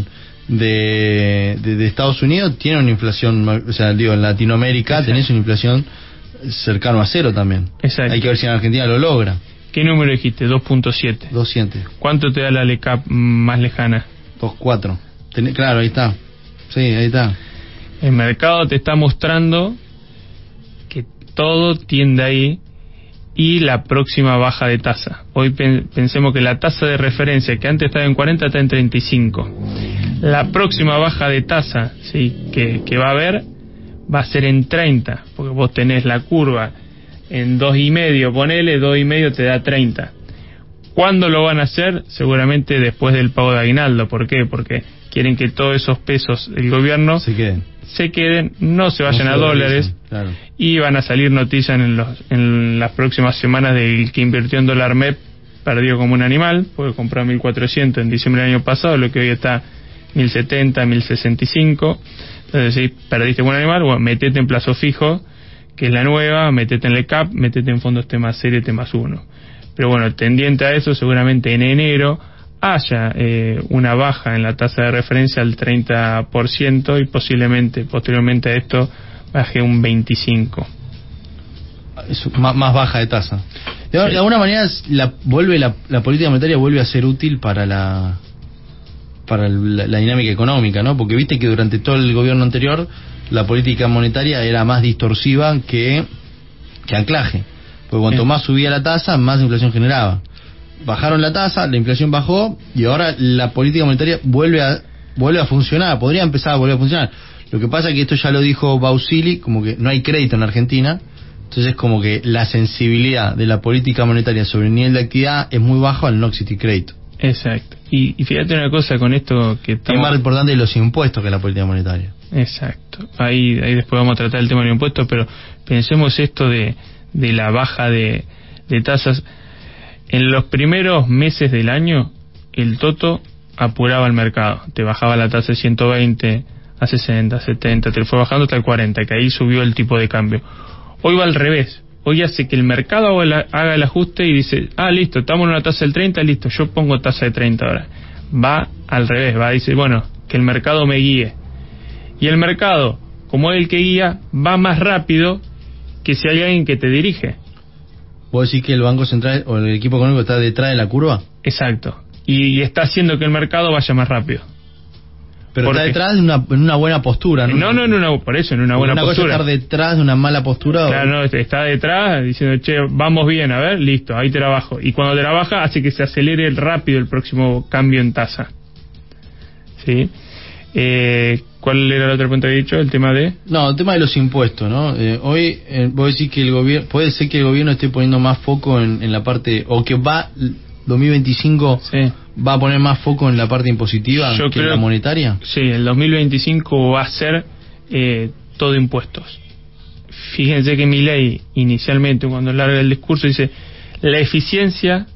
de, de, de Estados Unidos, tiene una inflación, o sea, digo, en Latinoamérica Exacto. tenés una inflación cercano a cero también. Exacto. Hay que ver si en Argentina lo logra. ¿Qué número dijiste? dos punto siete. doscientos. ¿Cuánto te da la L E C A P más lejana? dos punto cuatro. Ten- claro, ahí está. Sí, ahí está. El mercado te está mostrando que todo tiende ahí, y la próxima baja de tasa. Hoy pen- pensemos que la tasa de referencia, que antes estaba en cuarenta, está en treinta y cinco. La próxima baja de tasa, sí, que, que va a haber, va a ser en treinta, porque vos tenés la curva en dos y medio, ponele, dos y medio te da treinta. ¿Cuándo lo van a hacer? Seguramente después del pago de aguinaldo. ¿Por qué? Porque quieren que todos esos pesos del gobierno se queden, se queden no se vayan no se a dólares, claro. Y van a salir noticias en, los, en las próximas semanas del que invirtió en dólar M E P perdió como un animal, porque compró mil cuatrocientos en diciembre del año pasado, lo que hoy está mil setenta, mil sesenta y cinco. Entonces, si perdiste como un animal, bueno, metete en plazo fijo, que es la nueva, metete en el C A P, metete en fondos T más serie, T más uno. Pero bueno, tendiente a eso, seguramente en enero haya eh, una baja en la tasa de referencia al treinta por ciento, y posiblemente posteriormente a esto baje un veinticinco por ciento. Es más, más baja de tasa. De, sí. de alguna manera la vuelve la, la política monetaria vuelve a ser útil para la para la, la dinámica económica, ¿no? Porque viste que durante todo el gobierno anterior la política monetaria era más distorsiva que que anclaje. Porque cuanto más subía la tasa, más inflación generaba. Bajaron la tasa, la inflación bajó y ahora la política monetaria vuelve a vuelve a funcionar, podría empezar a volver a funcionar. Lo que pasa es que esto ya lo dijo Bausili, como que no hay crédito en Argentina, entonces como que la sensibilidad de la política monetaria sobre el nivel de actividad es muy bajo al no existir crédito. Exacto. Y, y fíjate una cosa con esto que estamos... Es más importante los impuestos que la política monetaria. Exacto. Ahí, ahí después vamos a tratar el tema de los impuestos, pero pensemos esto de, de la baja de, de tasas. En los primeros meses del año, el Toto apuraba el mercado. Te bajaba la tasa de ciento veinte a sesenta, setenta, te fue bajando hasta el cuarenta, que ahí subió el tipo de cambio. Hoy va al revés. Hoy hace que el mercado haga el, haga el ajuste y dice, ah, listo, estamos en una tasa del treinta, listo, yo pongo tasa de treinta ahora. Va al revés, va a decir, bueno, que el mercado me guíe. Y el mercado, como es el que guía, va más rápido que si hay alguien que te dirige. ¿Vos decís que el Banco Central o el equipo económico está detrás de la curva? Exacto. Y, y está haciendo que el mercado vaya más rápido. Pero está detrás de una, en una buena postura, ¿no? No, no, en una, por eso, en una buena una postura. Cosa es estar detrás de una mala postura. Claro, no, está detrás diciendo, che, vamos bien, a ver, listo, ahí te la bajo. Y cuando te la baja, hace que se acelere rápido el próximo cambio en tasa. ¿Sí? Eh, ¿Cuál era la otra pregunta que he dicho? El tema de... No, el tema de los impuestos, ¿no? Eh, hoy, eh, vos decís que el gobierno... Puede ser que el gobierno esté poniendo más foco en, en la parte... O que va... dos mil veinticinco sí. va a poner más foco en la parte impositiva Yo que en la monetaria. Sí, el dos mil veinticinco va a ser eh, todo impuestos. Fíjense que Milei inicialmente cuando larga el discurso dice la eficiencia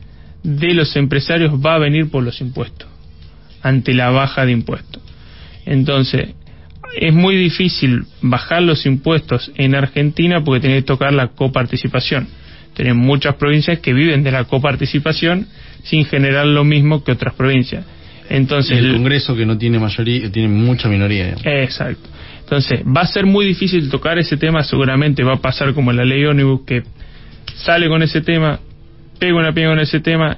de los empresarios va a venir por los impuestos ante la baja de impuestos. Entonces es muy difícil bajar los impuestos en Argentina porque tiene que tocar la coparticipación. Tienen muchas provincias que viven de la coparticipación sin generar lo mismo que otras provincias. Entonces el Congreso que no tiene mayoría, tiene mucha minoría. Digamos. Exacto. Entonces va a ser muy difícil tocar ese tema. Seguramente va a pasar como la ley ómnibus, que sale con ese tema, pega una piña con ese tema,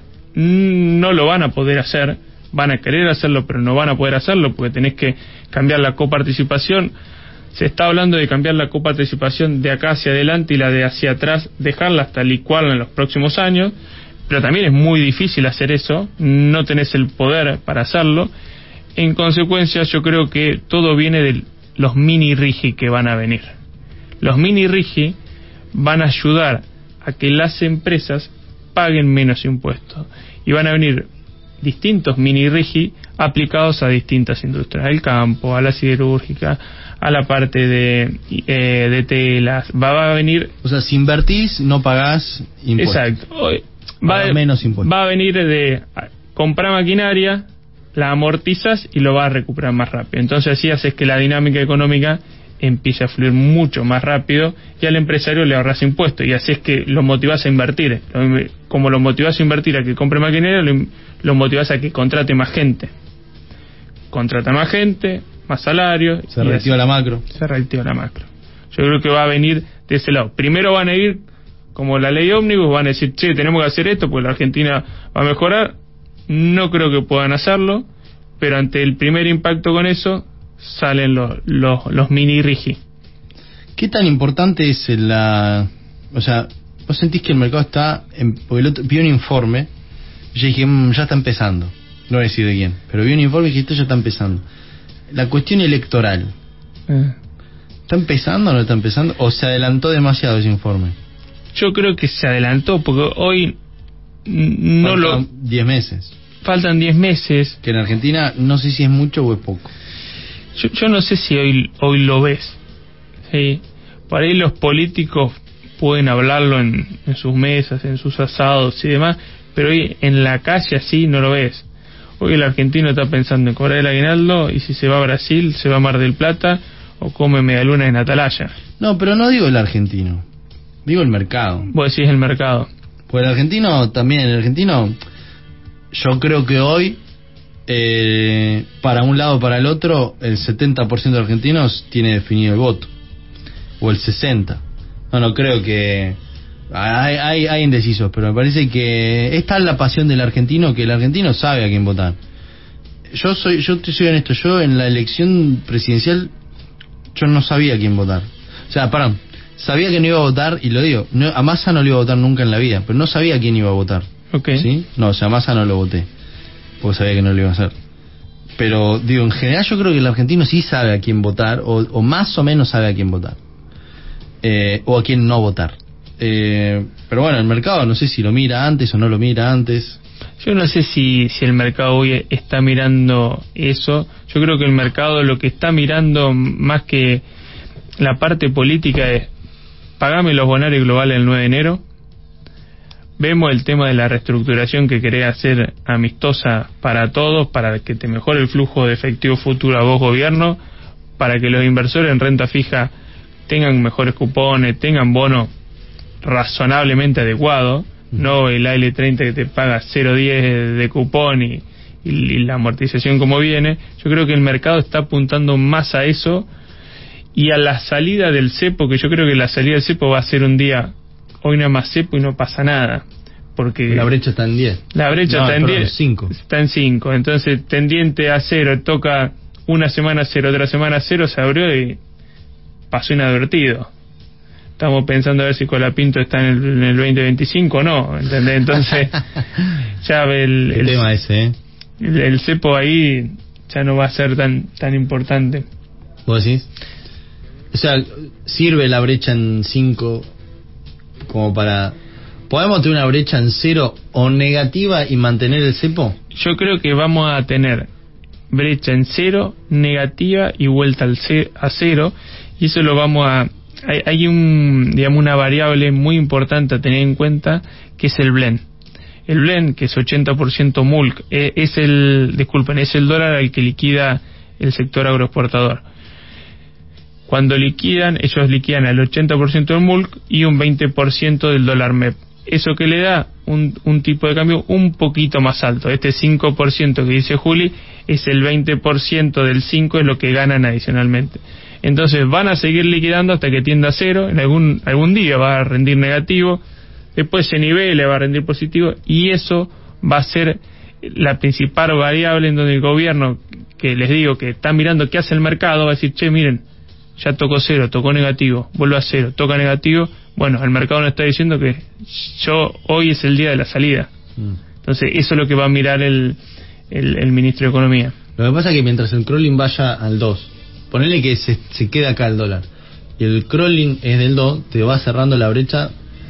no lo van a poder hacer. Van a querer hacerlo, pero no van a poder hacerlo porque tenés que cambiar la coparticipación. Se está hablando de cambiar la coparticipación de acá hacia adelante y la de hacia atrás, dejarla hasta licuarla en los próximos años, pero también es muy difícil hacer eso, no tenés el poder para hacerlo. En consecuencia, yo creo que todo viene de los mini RIGI que van a venir. Los mini RIGI van a ayudar a que las empresas paguen menos impuestos y van a venir distintos mini RIGI aplicados a distintas industrias, al campo, a la siderúrgica, a la parte de eh, de telas. Va, va a venir, o sea, si invertís no pagás impuestos. Exacto. Va, a, menos impuestos. Va a venir de comprar maquinaria, la amortizas y lo vas a recuperar más rápido. Entonces así haces que la dinámica económica empiece a fluir mucho más rápido y al empresario le ahorras impuestos y así es que lo motivas a invertir. Como lo motivas a invertir a que compre maquinaria, lo, lo motivas a que contrate más gente. Contrata más gente, más salario. Se reactiva la macro. Se reactiva la macro. Yo creo que va a venir de ese lado. Primero van a ir como la ley ómnibus, van a decir, che, tenemos que hacer esto porque la Argentina va a mejorar. No creo que puedan hacerlo, pero ante el primer impacto con eso salen los los, los mini RIGI. ¿Qué tan importante es la... O sea, vos sentís que el mercado está... En, porque el otro, vi un informe, yo dije, mmm, ya está empezando. No voy a decir de quién, pero vi un informe y dije, esto ya está empezando. La cuestión electoral. Eh. ¿Está empezando o no está empezando? ¿O se adelantó demasiado ese informe? Yo creo que se adelantó porque hoy no Faltan lo... diez meses. Faltan diez meses. Que en Argentina no sé si es mucho o es poco. Yo, yo no sé si hoy hoy lo ves. ¿Sí? Para ahí los políticos pueden hablarlo en, en sus mesas, en sus asados y demás, pero hoy en la calle así no lo ves. Hoy el argentino está pensando en cobrar el aguinaldo y si se va a Brasil, se va a Mar del Plata o come medialuna en Atalaya. No, pero no digo el argentino, digo el mercado. Vos decís el mercado. Pues el argentino también, el argentino, yo creo que hoy, eh, para un lado o para el otro, el setenta por ciento de argentinos tiene definido el voto, o el sesenta por ciento. No, no creo que... Hay, hay, hay indecisos, pero me parece que es tal la pasión del argentino que el argentino sabe a quién votar. Yo soy, yo te soy honesto, yo en la elección presidencial yo no sabía a quién votar. O sea, perdón, sabía que no iba a votar, y lo digo, no, a Massa no lo iba a votar nunca en la vida, pero no sabía quién iba a votar. Okay. ¿Sí? No, o sea, a Massa no lo voté, porque sabía que no lo iba a hacer. Pero, digo, en general yo creo que el argentino sí sabe a quién votar, o, o más o menos sabe a quién votar. Eh, o a quién no votar. Eh, pero bueno, el mercado no sé si lo mira antes o no lo mira antes. Yo no sé si, si el mercado hoy está mirando eso. Yo creo que el mercado lo que está mirando más que la parte política es: pagame los bonarios globales el nueve de enero. Vemos el tema de la reestructuración que querés hacer amistosa para todos, para que te mejore el flujo de efectivo futuro a vos, gobierno, para que los inversores en renta fija tengan mejores cupones, tengan bonos razonablemente adecuados, no el A L treinta que te paga cero coma diez de cupón y, y, y la amortización como viene. Yo creo que el mercado está apuntando más a eso y a la salida del cepo, que yo creo que la salida del cepo va a ser un día, hoy no hay más cepo y no pasa nada, porque la brecha está en diez. La brecha no, está en diez, cinco. Está en cinco, entonces tendiente a cero, toca una semana cero, otra semana cero, se abrió y pasó inadvertido. Estamos pensando a ver si Colapinto está en el, en el veinte veinticinco o no, ¿entendés? Entonces ya el, el, el tema ese, ¿eh? el, el cepo ahí ya no va a ser tan tan importante. ¿Vos decís? O sea, ¿sirve la brecha en cinco como para... ¿podemos tener una brecha en cero o negativa y mantener el cepo? Yo creo que vamos a tener brecha en cero, negativa y vuelta al ce- a cero, y eso lo vamos a... Hay, hay un, digamos, una variable muy importante a tener en cuenta, que es el blend. El blend, que es ochenta por ciento M U L C, eh, es el, disculpen, es el dólar al que liquida el sector agroexportador. Cuando liquidan, ellos liquidan al ochenta por ciento del M U L C y un veinte por ciento del dólar M E P. Eso que le da un, un tipo de cambio un poquito más alto. Este cinco por ciento que dice Juli es el veinte por ciento del cinco, es lo que ganan adicionalmente. Entonces van a seguir liquidando hasta que tienda a cero, en algún algún día va a rendir negativo, después se nivele, va a rendir positivo, y eso va a ser la principal variable en donde el gobierno, que les digo que está mirando qué hace el mercado, va a decir, che, miren, ya tocó cero, tocó negativo, vuelve a cero, toca negativo, bueno, el mercado nos está diciendo que yo hoy es el día de la salida. Entonces eso es lo que va a mirar el, el, el ministro de Economía. Lo que pasa es que mientras el crawling vaya al dos, ponele que se, se queda acá el dólar y el crawling es del dos, te va cerrando la brecha,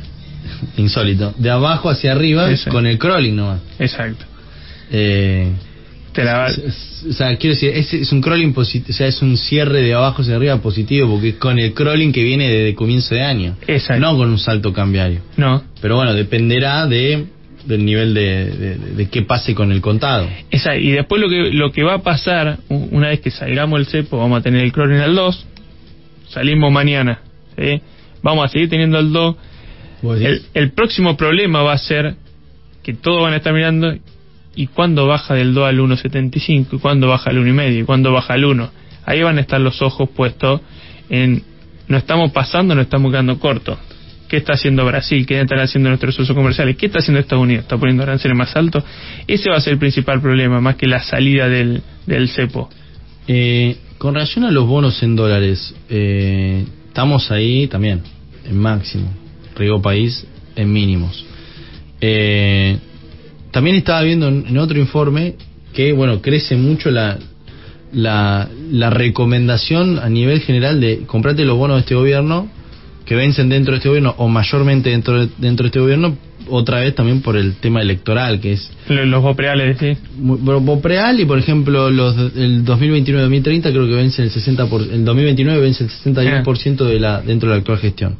insólito, de abajo hacia arriba. Exacto. Con el crawling nomás. Exacto. Eh, te la va... O sea, quiero decir, es, es un crawling positivo, o sea, es un cierre de abajo hacia arriba positivo, porque es con el crawling que viene desde comienzo de año. Exacto. No con un salto cambiario. No. Pero bueno, dependerá de del nivel de, de, de, de qué pase con el contado. Exacto. Y después lo que lo que va a pasar, una vez que salgamos el cepo, vamos a tener el crawling al dos, salimos mañana, ¿sí? Vamos a seguir teniendo el dos. El, el próximo problema va a ser que todos van a estar mirando y cuándo baja del dos al uno setenta y cinco, y cuándo baja al uno y medio, y cuándo baja al uno. Ahí van a estar los ojos puestos en, no estamos pasando, no estamos quedando cortos. ¿Qué está haciendo Brasil? ¿Qué están haciendo nuestros socios comerciales? ¿Qué está haciendo Estados Unidos? ¿Está poniendo aranceles más altos? Ese va a ser el principal problema, más que la salida del, del cepo. Eh, con relación a los bonos en dólares, eh, estamos ahí también, en máximo. Riego País en mínimos. Eh, también estaba viendo en, en otro informe que, bueno, crece mucho la, la, la recomendación a nivel general de comprate los bonos de este gobierno, que vencen dentro de este gobierno o mayormente dentro de, dentro de este gobierno, otra vez también por el tema electoral, que es los bopreales, sí. Bopreal, y por ejemplo los el dos mil veintinueve dos mil treinta creo que vence el sesenta por, el dos mil veintinueve vence el sesenta y uno por ciento de la dentro de la actual gestión.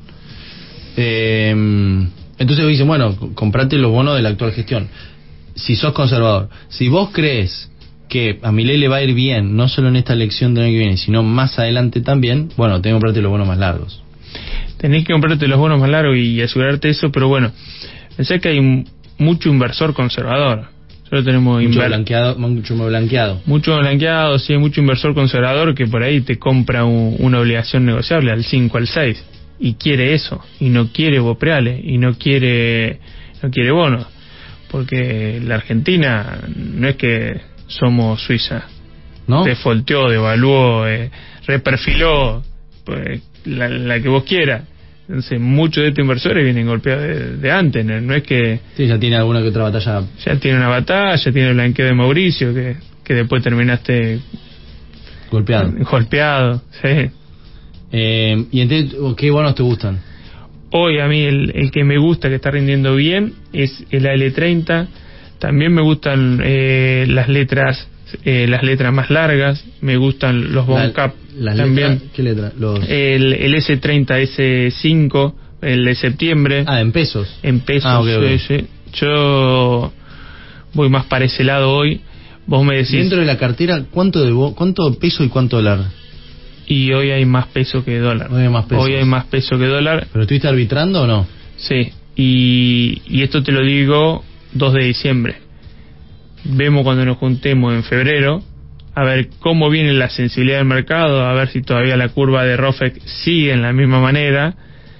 Eh, entonces dicen, bueno, comprate los bonos de la actual gestión. Si sos conservador, si vos crees que a Milei le va a ir bien, no solo en esta elección del año que viene, sino más adelante también, bueno, tenés que comprarte los bonos más largos. Tenés que comprarte los bonos más largos y asegurarte eso, pero bueno, pensé que hay un, mucho inversor conservador. Solo tenemos mucho inver... blanqueado, mucho más blanqueado. Mucho blanqueado, sí, mucho inversor conservador que por ahí te compra un, una obligación negociable al cinco, al seis, y quiere eso, y no quiere bopreales, y no quiere no quiere bonos, porque la Argentina no es que somos Suiza, ¿no? Defaulteó, devaluó, eh, reperfiló, pues, la, la que vos quieras. Entonces muchos de estos inversores vienen golpeados de, de antes, ¿no? No es que... Sí, ya tiene alguna que otra batalla. Ya tiene una batalla, tiene el blanqueo de Mauricio, que, que después terminaste... Golpeado. Golpeado, sí. Eh, ¿Y entonces qué bonos te gustan? Hoy a mí el, el que me gusta, que está rindiendo bien, es el A L treinta. También me gustan eh, las letras eh, las letras más largas. Me gustan los bond cap. ¿Las también. letras? ¿Qué letra? Los... El, el S treinta, S cinco, el de septiembre. Ah, en pesos. En pesos, ah, okay, okay. Sí, sí. Yo voy más para ese lado hoy. Vos me decís... Dentro de la cartera, ¿cuánto de bo... cuánto peso y cuánto dólar? Y hoy hay más peso que dólar. Hoy hay más peso. Hoy hay más peso que dólar. ¿Pero estuviste arbitrando o no? Sí. Y, y esto te lo digo dos de diciembre. Vemos cuando nos juntemos en febrero, a ver cómo viene la sensibilidad del mercado, a ver si todavía la curva de Rofeck sigue en la misma manera.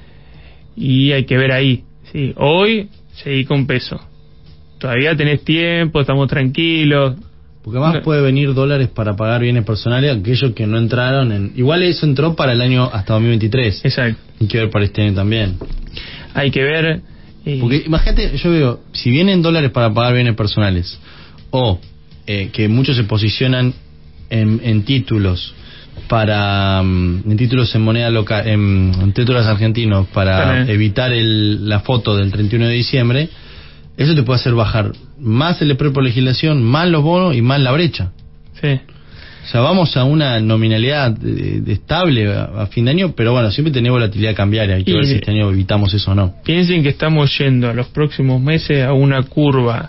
Y hay que ver ahí. Sí. Hoy seguí con peso. Todavía tenés tiempo, estamos tranquilos. Porque más no. puede venir dólares para pagar bienes personales aquellos que no entraron en... Igual eso entró para el año hasta dos mil veintitrés. Exacto. Hay que ver para este año también. Hay que ver... Eh... Porque imagínate, yo veo, si vienen dólares para pagar bienes personales, o eh, que muchos se posicionan en, en títulos para... en títulos en moneda local, en, en títulos argentinos, para También. evitar el, la foto del treinta y uno de diciembre... Eso te puede hacer bajar más el spread por legislación, más los bonos y más la brecha. Sí. O sea, vamos a una nominalidad de, de estable a, a fin de año, pero bueno, siempre tenés volatilidad cambiaria. Hay que y ver si este año evitamos eso o no. Piensen que estamos yendo a los próximos meses a una curva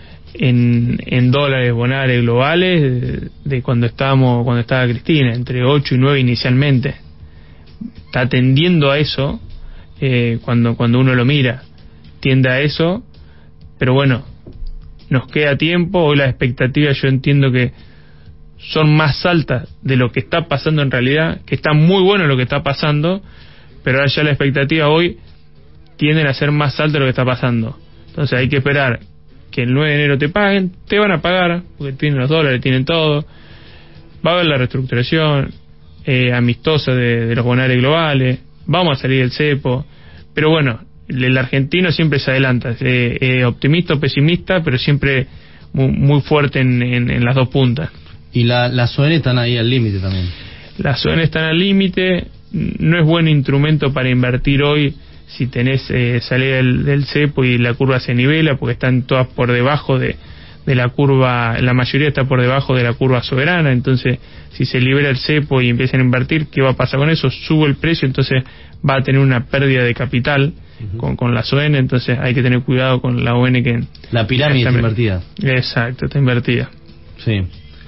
en, en dólares bonales globales de, de cuando estábamos cuando estaba Cristina, entre ocho y nueve inicialmente. Está tendiendo a eso eh, cuando, cuando uno lo mira. Tiende a eso. Pero bueno, nos queda tiempo. Hoy las expectativas yo entiendo que son más altas de lo que está pasando en realidad, que está muy bueno lo que está pasando, pero ahora ya la expectativa hoy tienden a ser más altas de lo que está pasando. Entonces hay que esperar que el nueve de enero te paguen, te van a pagar, porque tienen los dólares, tienen todo. Va a haber la reestructuración eh, amistosa de, de los bonales globales, vamos a salir del cepo, pero bueno, el argentino siempre se adelanta, eh, eh, optimista o pesimista, pero siempre muy, muy fuerte en, en, en las dos puntas. Y la, las O N están ahí al límite también. Las O N están al límite, no es buen instrumento para invertir hoy si tenés eh, salida del, del cepo y la curva se nivela, porque están todas por debajo de, de la curva, la mayoría está por debajo de la curva soberana. Entonces si se libera el cepo y empiezan a invertir, ¿qué va a pasar con eso? Sube el precio, entonces va a tener una pérdida de capital. Uh-huh. Con, con las O N, entonces hay que tener cuidado con la O N que... La pirámide está invertida. Exacto, está invertida. Sí.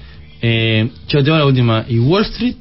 Eh, yo tengo la última. ¿Y Wall Street?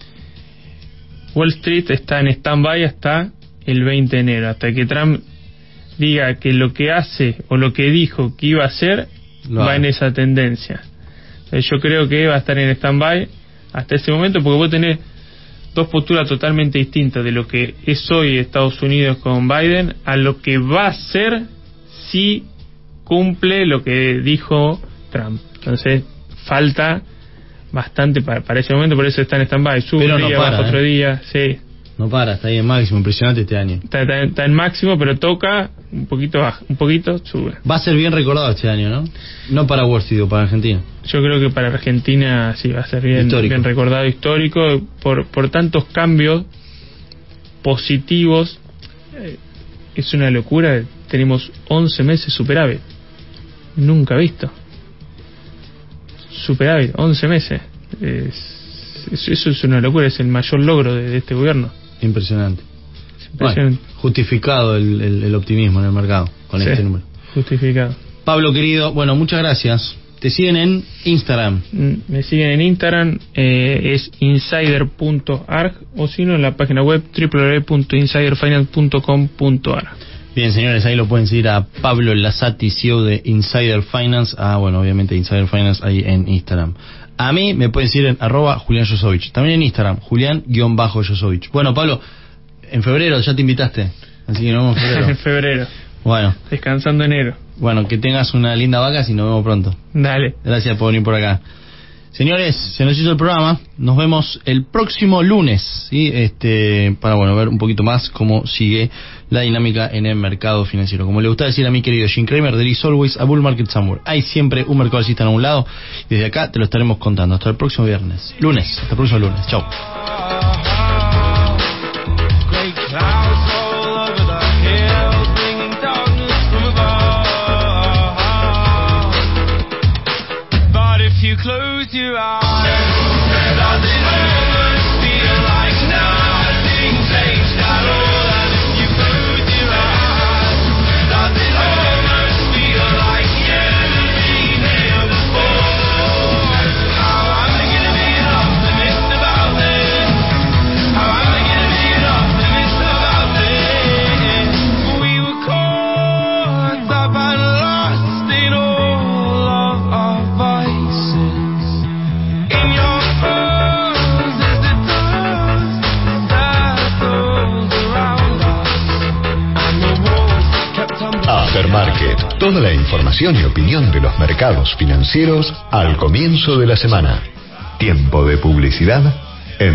Wall Street está en stand-by hasta el veinte de enero, hasta que Trump diga que lo que hace o lo que dijo que iba a hacer lo va haga. En esa tendencia. Entonces yo creo que va a estar en stand-by hasta ese momento, porque vos tenés dos posturas totalmente distintas de lo que es hoy Estados Unidos con Biden a lo que va a ser si cumple lo que dijo Trump. Entonces falta bastante para, para ese momento, por eso está en stand-by. Sube un día, no para, baja otro ¿eh? día, sí. No para, está ahí en máximo, impresionante este año. Está, está, está en máximo, pero toca un poquito baja, un poquito sube. Va a ser bien recordado este año, ¿no? No para Wall Street, para Argentina. Yo creo que para Argentina sí va a ser bien, bien recordado, histórico, por por tantos cambios positivos. Eh, es una locura, tenemos once meses superávit. Nunca visto. Superávit, once meses. Es, es, eso es una locura, es el mayor logro de, de este gobierno. Impresionante. Impresionante. Bueno, justificado el, el, el optimismo en el mercado con sí, este número. Justificado. Pablo, querido, bueno, muchas gracias. Te siguen en Instagram. Me siguen en Instagram, eh, es insider punto arg, o si no en la página web doble u doble u doble u punto insider finance punto com punto a r. Bien, señores, ahí lo pueden seguir a Pablo Lazati, C E O de Insider Finance. Ah, bueno, obviamente Insider Finance ahí en Instagram. A mí me pueden seguir en arroba Julián Josovich. También en Instagram, Julián-Josovich. Bueno, Pablo, en febrero ya te invitaste. Así que nos vemos en febrero. En febrero. Bueno. Descansando enero. Bueno, que tengas una linda vaca y nos vemos pronto. Dale. Gracias por venir por acá. Señores, se nos hizo el programa. Nos vemos el próximo lunes, ¿sí? Este, para bueno ver un poquito más cómo sigue la dinámica en el mercado financiero. Como le gusta decir a mi querido Jim Cramer, there is always a bull market somewhere. Hay siempre un mercado alcista en algún lado. Y desde acá te lo estaremos contando. Hasta el próximo viernes. Lunes. Hasta el próximo lunes. Chao. You close your eyes, does it almost feel like nothing changed at all? And if you close your eyes, does it almost feel like you've been here before? How am I gonna be an optimist about this? How am I gonna be an optimist about this? We were caught up and lost in all of our vices. Aftermarket, toda la información y opinión de los mercados financieros al comienzo de la semana. Tiempo de publicidad